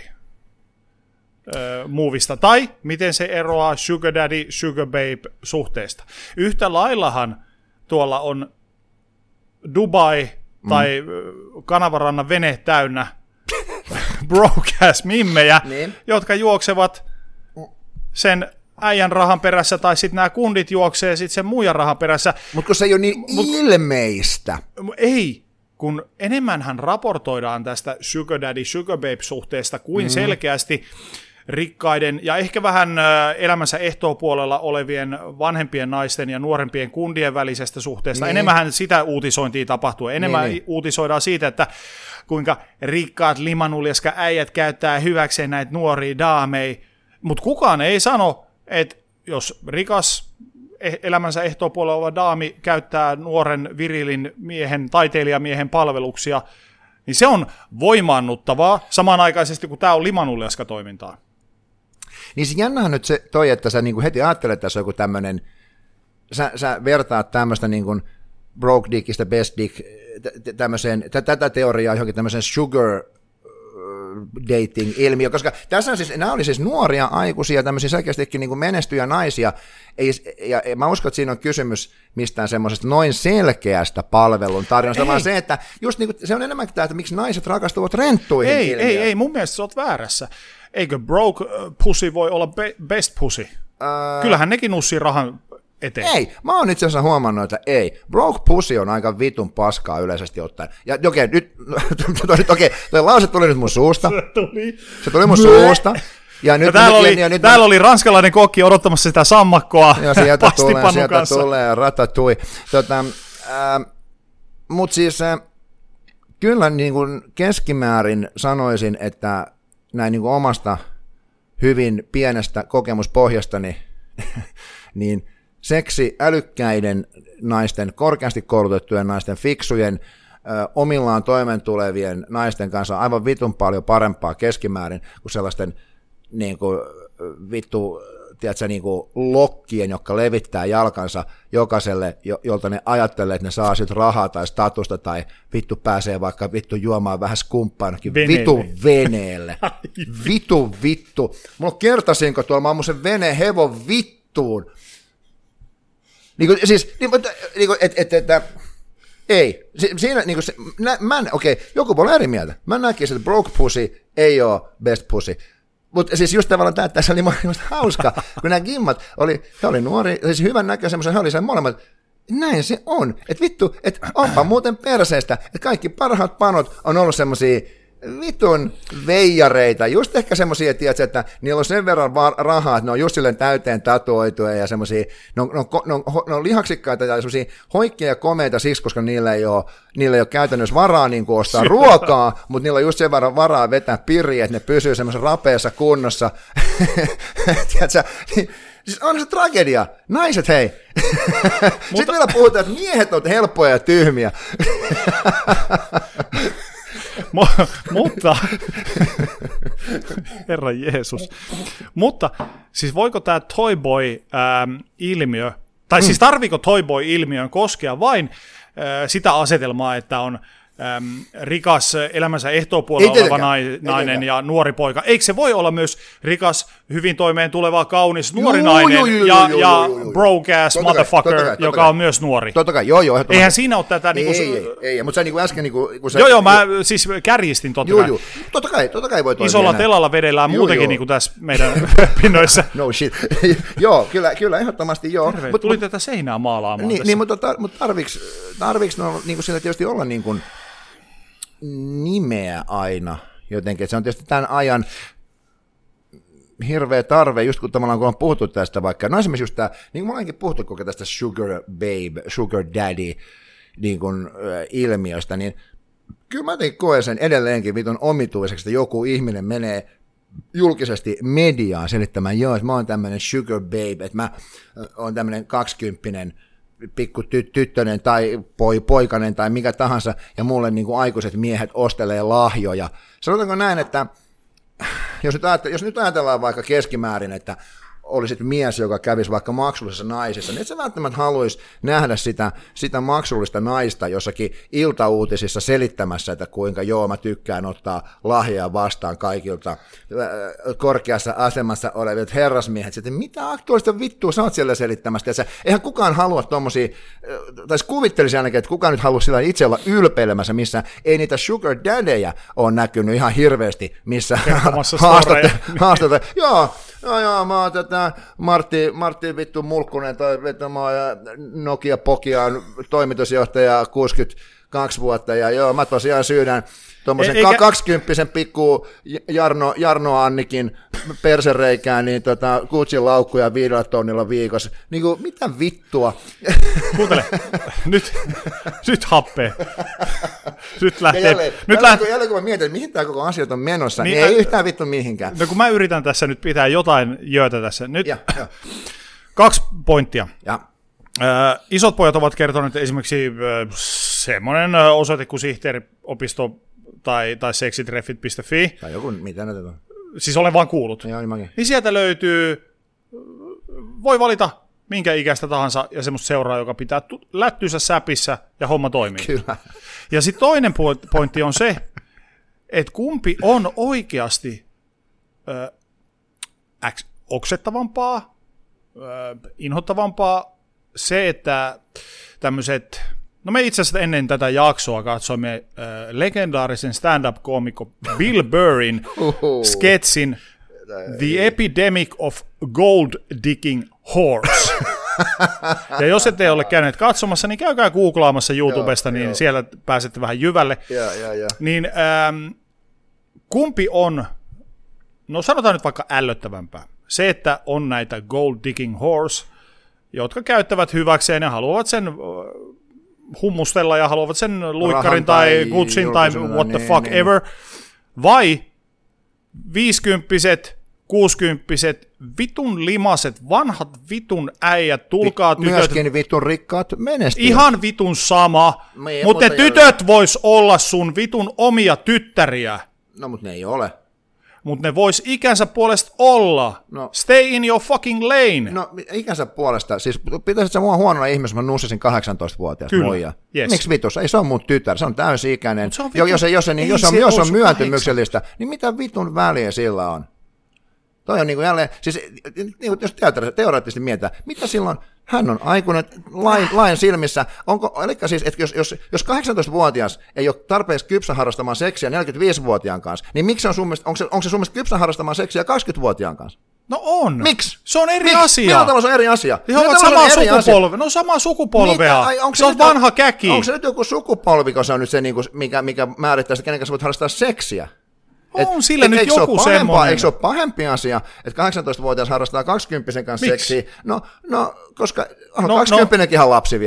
B: äh, movista, tai miten se eroaa Sugar Daddy, Sugar Babe suhteesta? Yhtä laillahan tuolla on Dubai mm. tai Kanavarannan vene täynnä broadcast mimmejä, niin. jotka juoksevat sen äijän rahan perässä, tai sitten nämä kundit juoksee sitten sen muijan rahan perässä.
A: Mutta kun se ei ole niin Mut, ilmeistä.
B: Ei, kun enemmänhän raportoidaan tästä Sugar Daddy, Sugar Babe-suhteesta kuin mm. selkeästi rikkaiden ja ehkä vähän elämänsä ehtoopuolella olevien vanhempien naisten ja nuorempien kundien välisestä suhteesta. Niin. Enemmänhän sitä uutisointia tapahtuu. Enemmän niin, niin. uutisoidaan siitä, että kuinka rikkaat limanuljaska äijät käyttää hyväkseen näitä nuoria daameja. Mutta kukaan ei sano, että jos rikas elämänsä ehtoopuolella oleva daami käyttää nuoren virilin miehen, taiteilijamiehen palveluksia, niin se on voimaannuttavaa samanaikaisesti, kun tämä on limanuljaska toimintaa.
A: Niin se jännähän nyt se toi, että sä niinku heti ajattelet, että tässä on joku tämmöinen, sä, sä vertaat tämmöistä niinku broke dickistä best dick, tämmöiseen, tätä teoriaa johonkin tämmöiseen sugar dating-ilmiö, koska tässä on siis, nämä oli siis nuoria aikuisia, tämmöisiä selkeästikin niin kuin menestyjä naisia, ei, ja, ja mä uskon, että siinä on kysymys mistään semmoisesta noin selkeästä palvelun tarjonnasta, vaan se, että just niin kuin, se on enemmänkin tämä, että miksi naiset rakastuvat renttuihin.
B: Ei, ilmiö. ei, ei, mun mielestä sä oot väärässä. Eikö broke pussy voi olla be- best pussy? Äh... Kyllähän nekin nussii rahan eteen.
A: Ei, mä oon itse asiassa huomannut, että ei. Broke pussy on aika vitun paskaa yleisesti ottaen. Ja okei, nyt, okei, toi lause tuli nyt mun suusta. Se tuli. Se tuli mun suusta. Ja nyt,
B: ja täällä,
A: nyt,
B: oli,
A: ja nyt,
B: täällä oli ranskalainen kokki odottamassa sitä sammakkoa
A: ja sieltä tulee, sieltä
B: kanssa.
A: tulee, ratatui. Tota, äh, Mutta siis äh, kyllä niin kuin keskimäärin sanoisin, että näin niin kuin omasta hyvin pienestä kokemuspohjastani, niin seksi älykkäiden naisten, korkeasti koulutettujen naisten, fiksujen, ö, omillaan toimeentulevien naisten kanssa on aivan vitun paljon parempaa keskimäärin kuin sellaisten niin kuin, vittu, tiedätkö, niin kuin lokkien, jotka levittää jalkansa jokaiselle, jo, jolta ne ajattelee, että ne saa sitten rahaa tai statusta tai vittu pääsee vaikka vittu juomaan vähän skumppaa ainakin vittu veneelle. Vitu vittu. Mulla kertasinko tuolla, mä ammun sen veneen hevon vittuun. Niin kuin, siis, niin, niin kuin, et, et, et, et, ei, siinä, niin kuin se, nä, mä, okei, okay, joku voi olla eri mieltä. Mä näkisin, että broke pussy ei ole best pussy. Mutta siis just tavallaan tämä, että tässä oli musta hauska, kun nämä gimmat oli, he oli nuori, siis hyvän näköisen, he oli sen molemmat, näin se on, että vittu, että onpa muuten perseestä, että kaikki parhaat panot on ollut semmosia vitun veijareita, just ehkä semmoisia, että niillä on sen verran rahaa, että ne on just silleen täyteen tatuoituja ja semmoisia, ne on, ne on, ne on, ne on lihaksikkaita ja semmoisia hoikkia ja komeita siksi, koska niillä ei ole, niillä ei ole käytännössä varaa niin kuin ostaa ruokaa, mutta niillä on just sen verran varaa vetää piriä, että ne pysyy semmoisessa rapeassa kunnossa. Tiedätkö, niin, siis on se tragedia. Naiset, hei, Sitten vielä puhutaan, että miehet on helppoja ja tyhmiä.
B: Mutta, herra Jeesus, mutta siis voiko tämä Toyboy-ilmiö, tai mm. siis tarviiko Toyboy-ilmiön koskea vain äh, sitä asetelmaa, että on äm, rikas elämänsä ehtoopuolella oleva nainen ja nuori poika. Eikö se voi olla myös rikas, hyvin toimeen tuleva, kaunis nuori juu, nainen juu, juu, ja, juu, ja broke-ass motherfucker, kai, kai, joka kai. on myös nuori?
A: Totta kai, joo joo.
B: Eihän siinä ole tätä...
A: Ei,
B: niin kuin,
A: ei, ei, ei, mutta sä niin kuin äsken... Niin kuin, kun sä,
B: joo joo, mä jo, siis kärjistin totta
A: juu,
B: kai.
A: Juu. Totta kai, totta kai voi toimia.
B: Isolla näin. Telalla vedellään juu, muutenkin juu. Niin kuin tässä meidän pinnoissa.
A: No shit. Joo, kyllä, kyllä ehdottomasti joo.
B: Mut, tuli mut, tätä seinää maalaamaan
A: niin,
B: tässä.
A: Niin, mutta, mutta tarviks, tarviks no, niin kuin sillä tietysti olla niin kuin nimeä aina jotenkin, että se on tietysti tämän ajan hirveä tarve, just kun tavallaan kun on puhuttu tästä vaikka, no esimerkiksi just tämä, niin kuin me olenkin puhuttu koko tästä sugar babe, sugar daddy niin kuin, äh, ilmiöstä, niin kyllä mä jotenkin koen sen edelleenkin vitun omituiseksi, että joku ihminen menee julkisesti mediaan selittämään, joo, että mä oon tämmöinen sugar babe, että mä oon tämmöinen kaksikymppinen pikku ty- tyttönen tai poi, poikanen tai mikä tahansa, ja mulle niin kuin aikuiset miehet ostelee lahjoja. Sanotaanko näin, että jos nyt, ajatell- jos nyt ajatellaan vaikka keskimäärin, että olisit mies, joka kävisi vaikka maksullisessa naisissa, niin et sä välttämättä haluaisi nähdä sitä, sitä maksullista naista jossakin iltauutisissa selittämässä, että kuinka joo, mä tykkään ottaa lahjaa vastaan kaikilta korkeassa asemassa olevat herrasmiehet. Sitten mitä aktuaalista vittua sä oot siellä selittämästä? Ja sä, eihän kukaan halua tommosia, tai kuvittelisi ainakin, että kukaan nyt haluaisi sillä itse olla ylpeilemässä, missä ei niitä sugar daddyjä ole näkynyt ihan hirveästi, missä haastatte. Joo, joo, joo, mä oon tätä Martti, Martti vittu Mulkkunen, tai vettä, mä oon Nokia Pokiaan toimitusjohtaja kuusikymmentäkaksi vuotta, ja joo, mä tosiaan syydän tuommoisen Eikä... kaksikymppisen pikku Jarno, Jarno Annikin persereikään, niin tota, Gucciin laukkuja viidellä tonnilla viikossa. Niin kuin, mitä vittua?
B: Kuuntele, nyt, nyt happee. Nyt lähtee.
A: Jälleen,
B: nyt
A: jälleen, lähtee. Jälleen kun mä mietin, että mihin tämä koko asia on menossa, niin, niin ei yhtään vittu mihinkään.
B: No kun mä yritän tässä nyt pitää jotain jöötä tässä. Nyt
A: ja, ja.
B: kaksi pointtia.
A: Ja.
B: Äh, isot pojat ovat kertoneet esimerkiksi äh, semmoinen äh, osoite kuin sihteeriopisto tai, tai seksitreffit piste fi.
A: Tai joku, mitä näitä on?
B: Siis olen vaan kuullut.
A: Joo, niin,
B: niin sieltä löytyy, voi valita minkä ikäistä tahansa ja semmoista seuraa, joka pitää lättynsä säpissä ja homma toimii.
A: Kyllä.
B: Ja sitten toinen pointti on se, että kumpi on oikeasti äh, oksettavampaa, äh, inhottavampaa, se, että tämmöiset, no me itse asiassa ennen tätä jaksoa katsoimme äh, legendaarisen stand-up-koomikko Bill Burrin sketsin The Epidemic of Gold Digging Horse. Ja jos ette ole käyneet katsomassa, niin käykää googlaamassa YouTubesta, joo, niin joo. Siellä pääsette vähän jyvälle.
A: Ja, ja, ja.
B: Niin ähm, kumpi on, no sanotaan nyt vaikka ällöttävämpää, se, että on näitä Gold Digging Horse, jotka käyttävät hyväkseen ja haluavat sen hummustella ja haluavat sen luikkarin tai Gucciin tai what the fuck niin, ever, vai viisikymppiset, kuusikymppiset, vitun limaset, vanhat vitun äijät, tulkaa tytöt.
A: Myöskin vitun rikkaat menestyjät.
B: Ihan vitun sama,
A: Me,
B: mutta ne tytöt vois olla sun vitun omia tyttäriä.
A: No, mutta ne ei ole.
B: Mutta ne vois ikänsä puolesta olla. No, stay in your fucking lane.
A: No ikänsä puolesta, siis pitäisit sä mua huonona ihmisen, mä nussisin kahdeksantoistavuotias moija.
B: Yes.
A: Miksi vitus? Ei se on mun tytär, se on täysi-ikäinen.
B: On
A: jo, jos, jos, niin, jos, on, jos on myöntymyksellistä, niin mitä vitun väliä sillä on? Toi on niin kuin jälleen, siis niin jos teoreettisesti mietitään, mitä silloin, hän on aikuinen lain, lain silmissä, onko, eli siis, että jos, jos, jos kahdeksantoistavuotias ei ole tarpeeksi kypsä harrastamaan seksiä neljäkymmentäviisivuotiaan kanssa, niin miksi on sun mielestä, onko se, onko se sun mielestä kypsä harrastamaan seksiä kaksikymmentävuotiaan kanssa?
B: No on.
A: Miksi?
B: Se on eri
A: Miksi?
B: asia.
A: Mielentalous on eri asia.
B: He ovat samaa sukupolvea. No samaa sukupolvea. Ai, se on vanha on, käki.
A: Onko se nyt joku sukupolvi, kun se on nyt se, mikä, mikä määrittää sitä, kenen kanssa voit harrastaa seksiä?
B: On et, sillä et, nyt joku
A: se
B: semmoinen.
A: Eikö se ole pahempi asia, että kahdeksantoistavuotias harrastaa kaksikymppisen kanssa seksiä? No, no, koska on no, kaksikymppinenkin no. lapsi vielä.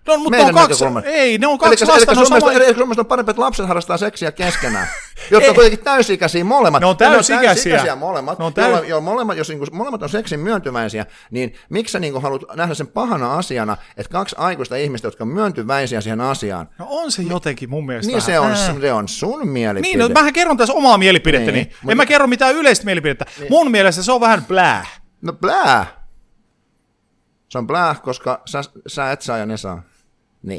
B: No, mutta on kaksi, ei, ne on kaksi
A: eli,
B: lasta.
A: Eli Suomessa sama... Suomessa on parempi, että lapset harrastaa seksiä keskenään, jotka on kuitenkin täysikäisiä molemmat.
B: Ne on täysikäisiä.
A: Ne on täysikäisiä molemmat.
B: Ne on täys...
A: jolla, molemmat jos niin molemmat on seksin myöntyväisiä, niin miksi sä niin haluat nähdä sen pahana asiana, että kaksi aikuista ihmistä, jotka on myöntyväisiä siihen asiaan.
B: No on se jotenkin mun mielestä.
A: Niin se on, se on sun mielipide.
B: Niin, no mähän kerron tässä omaa mielipidettäni. Niin, en mutta... mä kerro mitään yleistä mielipidettä. Niin. Mun mielestä se on vähän blää.
A: No blää. Se on blää, koska sä, sä et saa ja ne saa. Niin.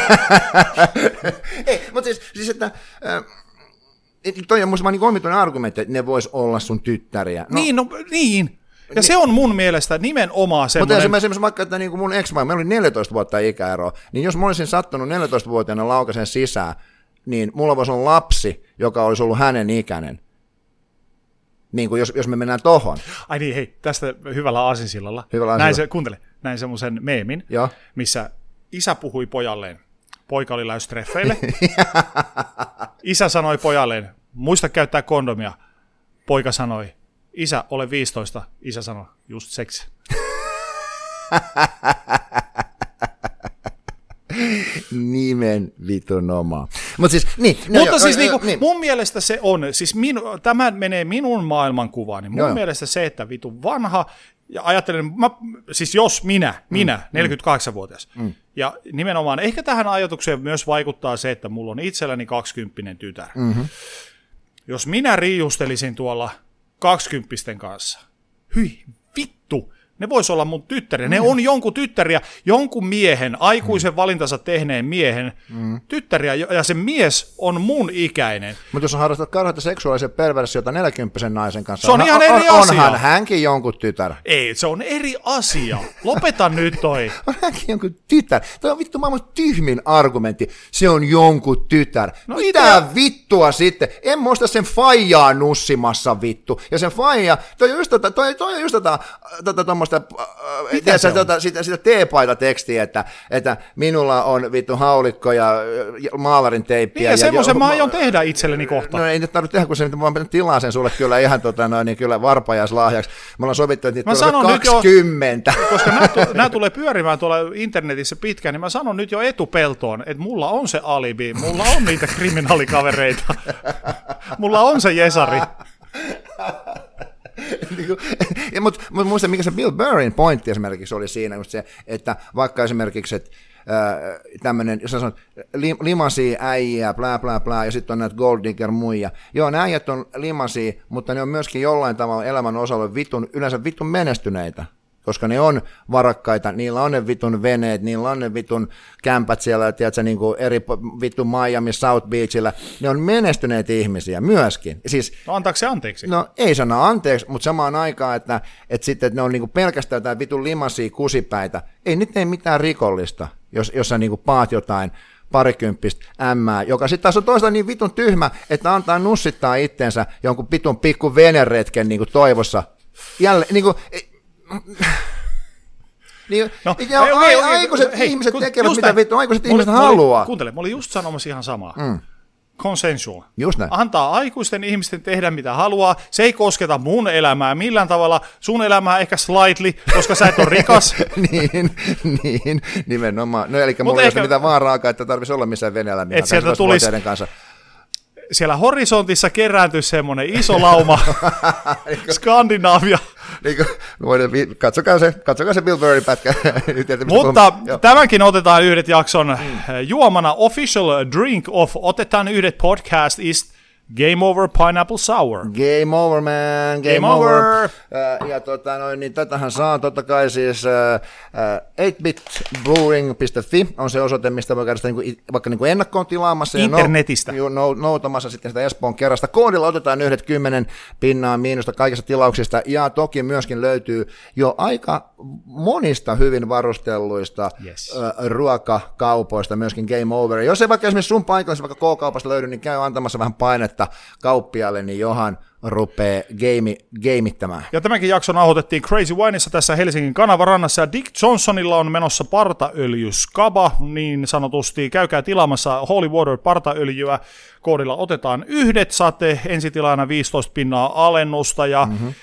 A: Ei, mutta siis, siis että... Äh, toi on musta vaan niin omituinen argumentti, että ne vois olla sun tyttäriä. No,
B: niin, no niin. Ja niin. Se on mun mielestä nimenomaan semmoinen...
A: Mutta esimerkiksi vaikka, että niin mun ex-vaimo, meillä oli neljätoista vuotta ikäeroa, niin jos mä olisin sattunut neljätoistavuotiaana laukasen sisään, niin mulla voisi olla lapsi, joka olisi ollut hänen ikäinen. Niin kuin jos, jos me mennään tohon.
B: Ai niin, hei, tästä hyvällä aasinsillalla.
A: Hyvällä
B: näin se, kuuntele, näin semmoisen meemin,
A: Joo.
B: missä isä puhui pojalleen. Poika oli lähes treffeille. Isä sanoi pojalleen, muista käyttää kondomia. Poika sanoi, isä, ole viisitoista. Isä sanoi, just seksi.
A: Nimen vitun oma. Mut siis, niin, no
B: Mutta
A: jo,
B: siis
A: jo,
B: niinku,
A: niin.
B: mun mielestä se on, siis minu, tämä menee minun maailmankuvaan, niin mun
A: Joo.
B: mielestä se, että vitun vanha, ja ajattelen, mä, siis jos minä, minä, mm, neljäkymmentäkahdeksanvuotias, mm. ja nimenomaan ehkä tähän ajatukseen myös vaikuttaa se, että mulla on itselläni kaksikymppinen tytär.
A: Mm-hmm.
B: Jos minä riiustelisin tuolla kaksikymppisten kanssa, hyi, vittu, ne vois olla mun tyttäriä. Ne mm. on jonkun tyttäriä, jonkun miehen, aikuisen mm. valintansa tehneen miehen mm. tyttäriä, ja se mies on mun ikäinen.
A: Mutta jos harrastat karhaita seksuaalisia perversiota neljäkymppisen naisen kanssa,
B: se on, on ihan eri
A: on,
B: asia.
A: Onhan hänkin jonkun tytär.
B: Ei, se on eri asia. Lopeta nyt toi.
A: On hänkin jonkun tytär. Toi on vittu maailman tyhmin argumentti. Se on jonkun tytär. No mitä ite... vittua sitten? En muista sen faijaa nussimassa vittu. Ja sen faija, toi on just tota, toi, toi on just tota, tota tommoista Tiedätkö, tuota, sitä, sitä teepaita-tekstiä, että, että minulla on vittu haulikko ja maalarin teippiä.
B: Niin, ja semmoisen mä aion tehdä itselleni kohta.
A: No ei nyt tarvitse tehdä, kun se mä tilaa sen sulle kyllä ihan tota, no, niin kyllä varpajaislahjaksi. Me ollaan sovittu, että niitä tulee kaksikymmentä.
B: Jo, koska nämä, nämä tulee pyörimään tuolla internetissä pitkään, niin mä sanon nyt jo etupeltoon, että mulla on se alibi, mulla on niitä kriminaalikavereita, mulla on se Jesari.
A: Mutta mut muistan, mikä se Bill Burrin pointti esimerkiksi oli siinä, just se, että vaikka esimerkiksi, että äh, tämmöinen, jos sanot, li, limasia äijää, plää, plää, plää, ja sitten on näitä gold digger muija. Joo, nämä äijät on limasia, mutta ne on myöskin jollain tavalla elämän osalla vitun, yleensä vitun menestyneitä. Koska ne on varakkaita, niillä on ne vitun veneet, niillä on ne vitun kämpät siellä, tiedätkö, niin kuin eri vitun Miami, South Beachillä, ne on menestyneitä ihmisiä myöskin. Siis,
B: no antaako se anteeksi?
A: No ei sano anteeksi, mutta samaan aikaan, että, että sitten että ne on niin kuin pelkästään jotain vitun limasia kusipäitä, ei nyt ei mitään rikollista, jos, jos sä niin kuin paat jotain parikymppistä ämmää, joka sitten taas on toisaalta niin vitun tyhmä, että antaa nussittaa itsensä jonkun vitun pikku veneretken niin kuin toivossa. Jälleen, niin kuin, niin, no, ja ei, ai, ei, aikuiset hei, ihmiset tekevät mitä vittu, aikuiset ihmiset oli, haluaa.
B: Kuuntele, mä olin just sanomassa ihan samaa. Mm. Consensual.
A: Just näin.
B: Antaa aikuisten ihmisten tehdä mitä haluaa. Se ei kosketa mun elämää millään tavalla. Sun elämää ehkä slightly, koska sä et ole rikas.
A: niin, niin, nimenomaan. No eli mulla ei ehkä... ole mitään vaaraakaan, että tarvitsisi olla missään veneellä minä
B: sieltä tulisi... kanssa. Siellä horisontissa kerääntyisi semmoinen iso lauma Skandinaavia.
A: Katsokaa se, katsokaa se Bill Burrin pätkä.
B: Mutta tämänkin otetaan yhdet jakson mm. juomana. Official drink of otetaan yhdet podcast is Game Over Pineapple Sour.
A: Game over, man. Game, Game over. over. Uh, ja tota, noin, niin tätähän saa totta kai siis uh, uh, eight bit brewing piste fi on se osoite, mistä voi käydä sitä niinku, vaikka niinku ennakkoon tilaamassa.
B: Internetistä.
A: Ja no, noutamassa sitten sitä Espoon kerrasta. Koodilla otetaan yhdet kymmenen pinnaa miinusta kaikista tilauksista. Ja toki myöskin löytyy jo aika monista hyvin varustelluista
B: yes.
A: uh, ruokakaupoista myöskin Game Over. Jos ei vaikka esimerkiksi sun paikallisesti vaikka K-kaupasta löydy, niin käy antamassa vähän painetta kauppialle, niin Johan rupeaa game, gameittämään.
B: Ja tämänkin jakson nauhoitettiin Crazy Wineissa tässä Helsingin kanavarannassa, ja Dick Johnsonilla on menossa partaöljyskaba, niin sanotusti. Käykää tilaamassa Holy Water partaöljyä, koodilla otetaan yhdet, saatte ensitilana viisitoista pinnaa alennusta, ja mm-hmm.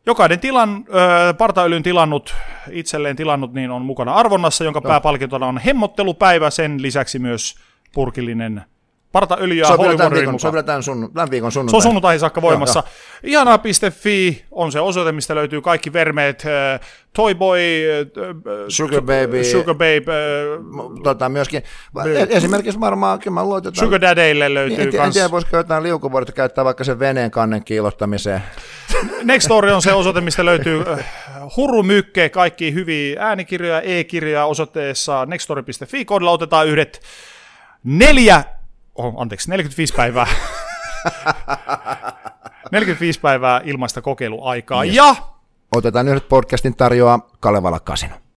B: Jokainen tilan, ö, partaöljyn tilannut, itselleen tilannut, niin on mukana arvonnassa, jonka no. pääpalkintona on hemmottelupäivä, sen lisäksi myös purkillinen partaöljyä.
A: Se on vielä tämän viikon, se on vielä tämän, sun, tämän viikon sunnuntai.
B: Se on sunnuntaihin saakka voimassa. Ihanaa piste fi on se osoite, mistä löytyy kaikki vermeet. Äh, Toyboy, äh,
A: Sugar Baby,
B: Sugar Babe,
A: äh, tota, myöskin, e- esimerkiksi varmaan, mä luulen, että
B: Sugar Daddylle löytyy
A: en,
B: kans.
A: En tiedä, voisiko jotain liukuvuodet käyttää vaikka sen veneen kannen kiilottamiseen.
B: Nextory on se osoite, mistä löytyy äh, hurumykke, kaikki hyviä äänikirjoja, e-kirjoja osoitteessa nextory piste fi. Koodilla otetaan yhdet neljä Oh, anteeksi, neljäkymmentäviisi päivää. neljäkymmentäviisi päivää ilmaista kokeiluaikaa. Yes. Ja
A: otetaan yhdet podcastin tarjoaa Kalevala Casino.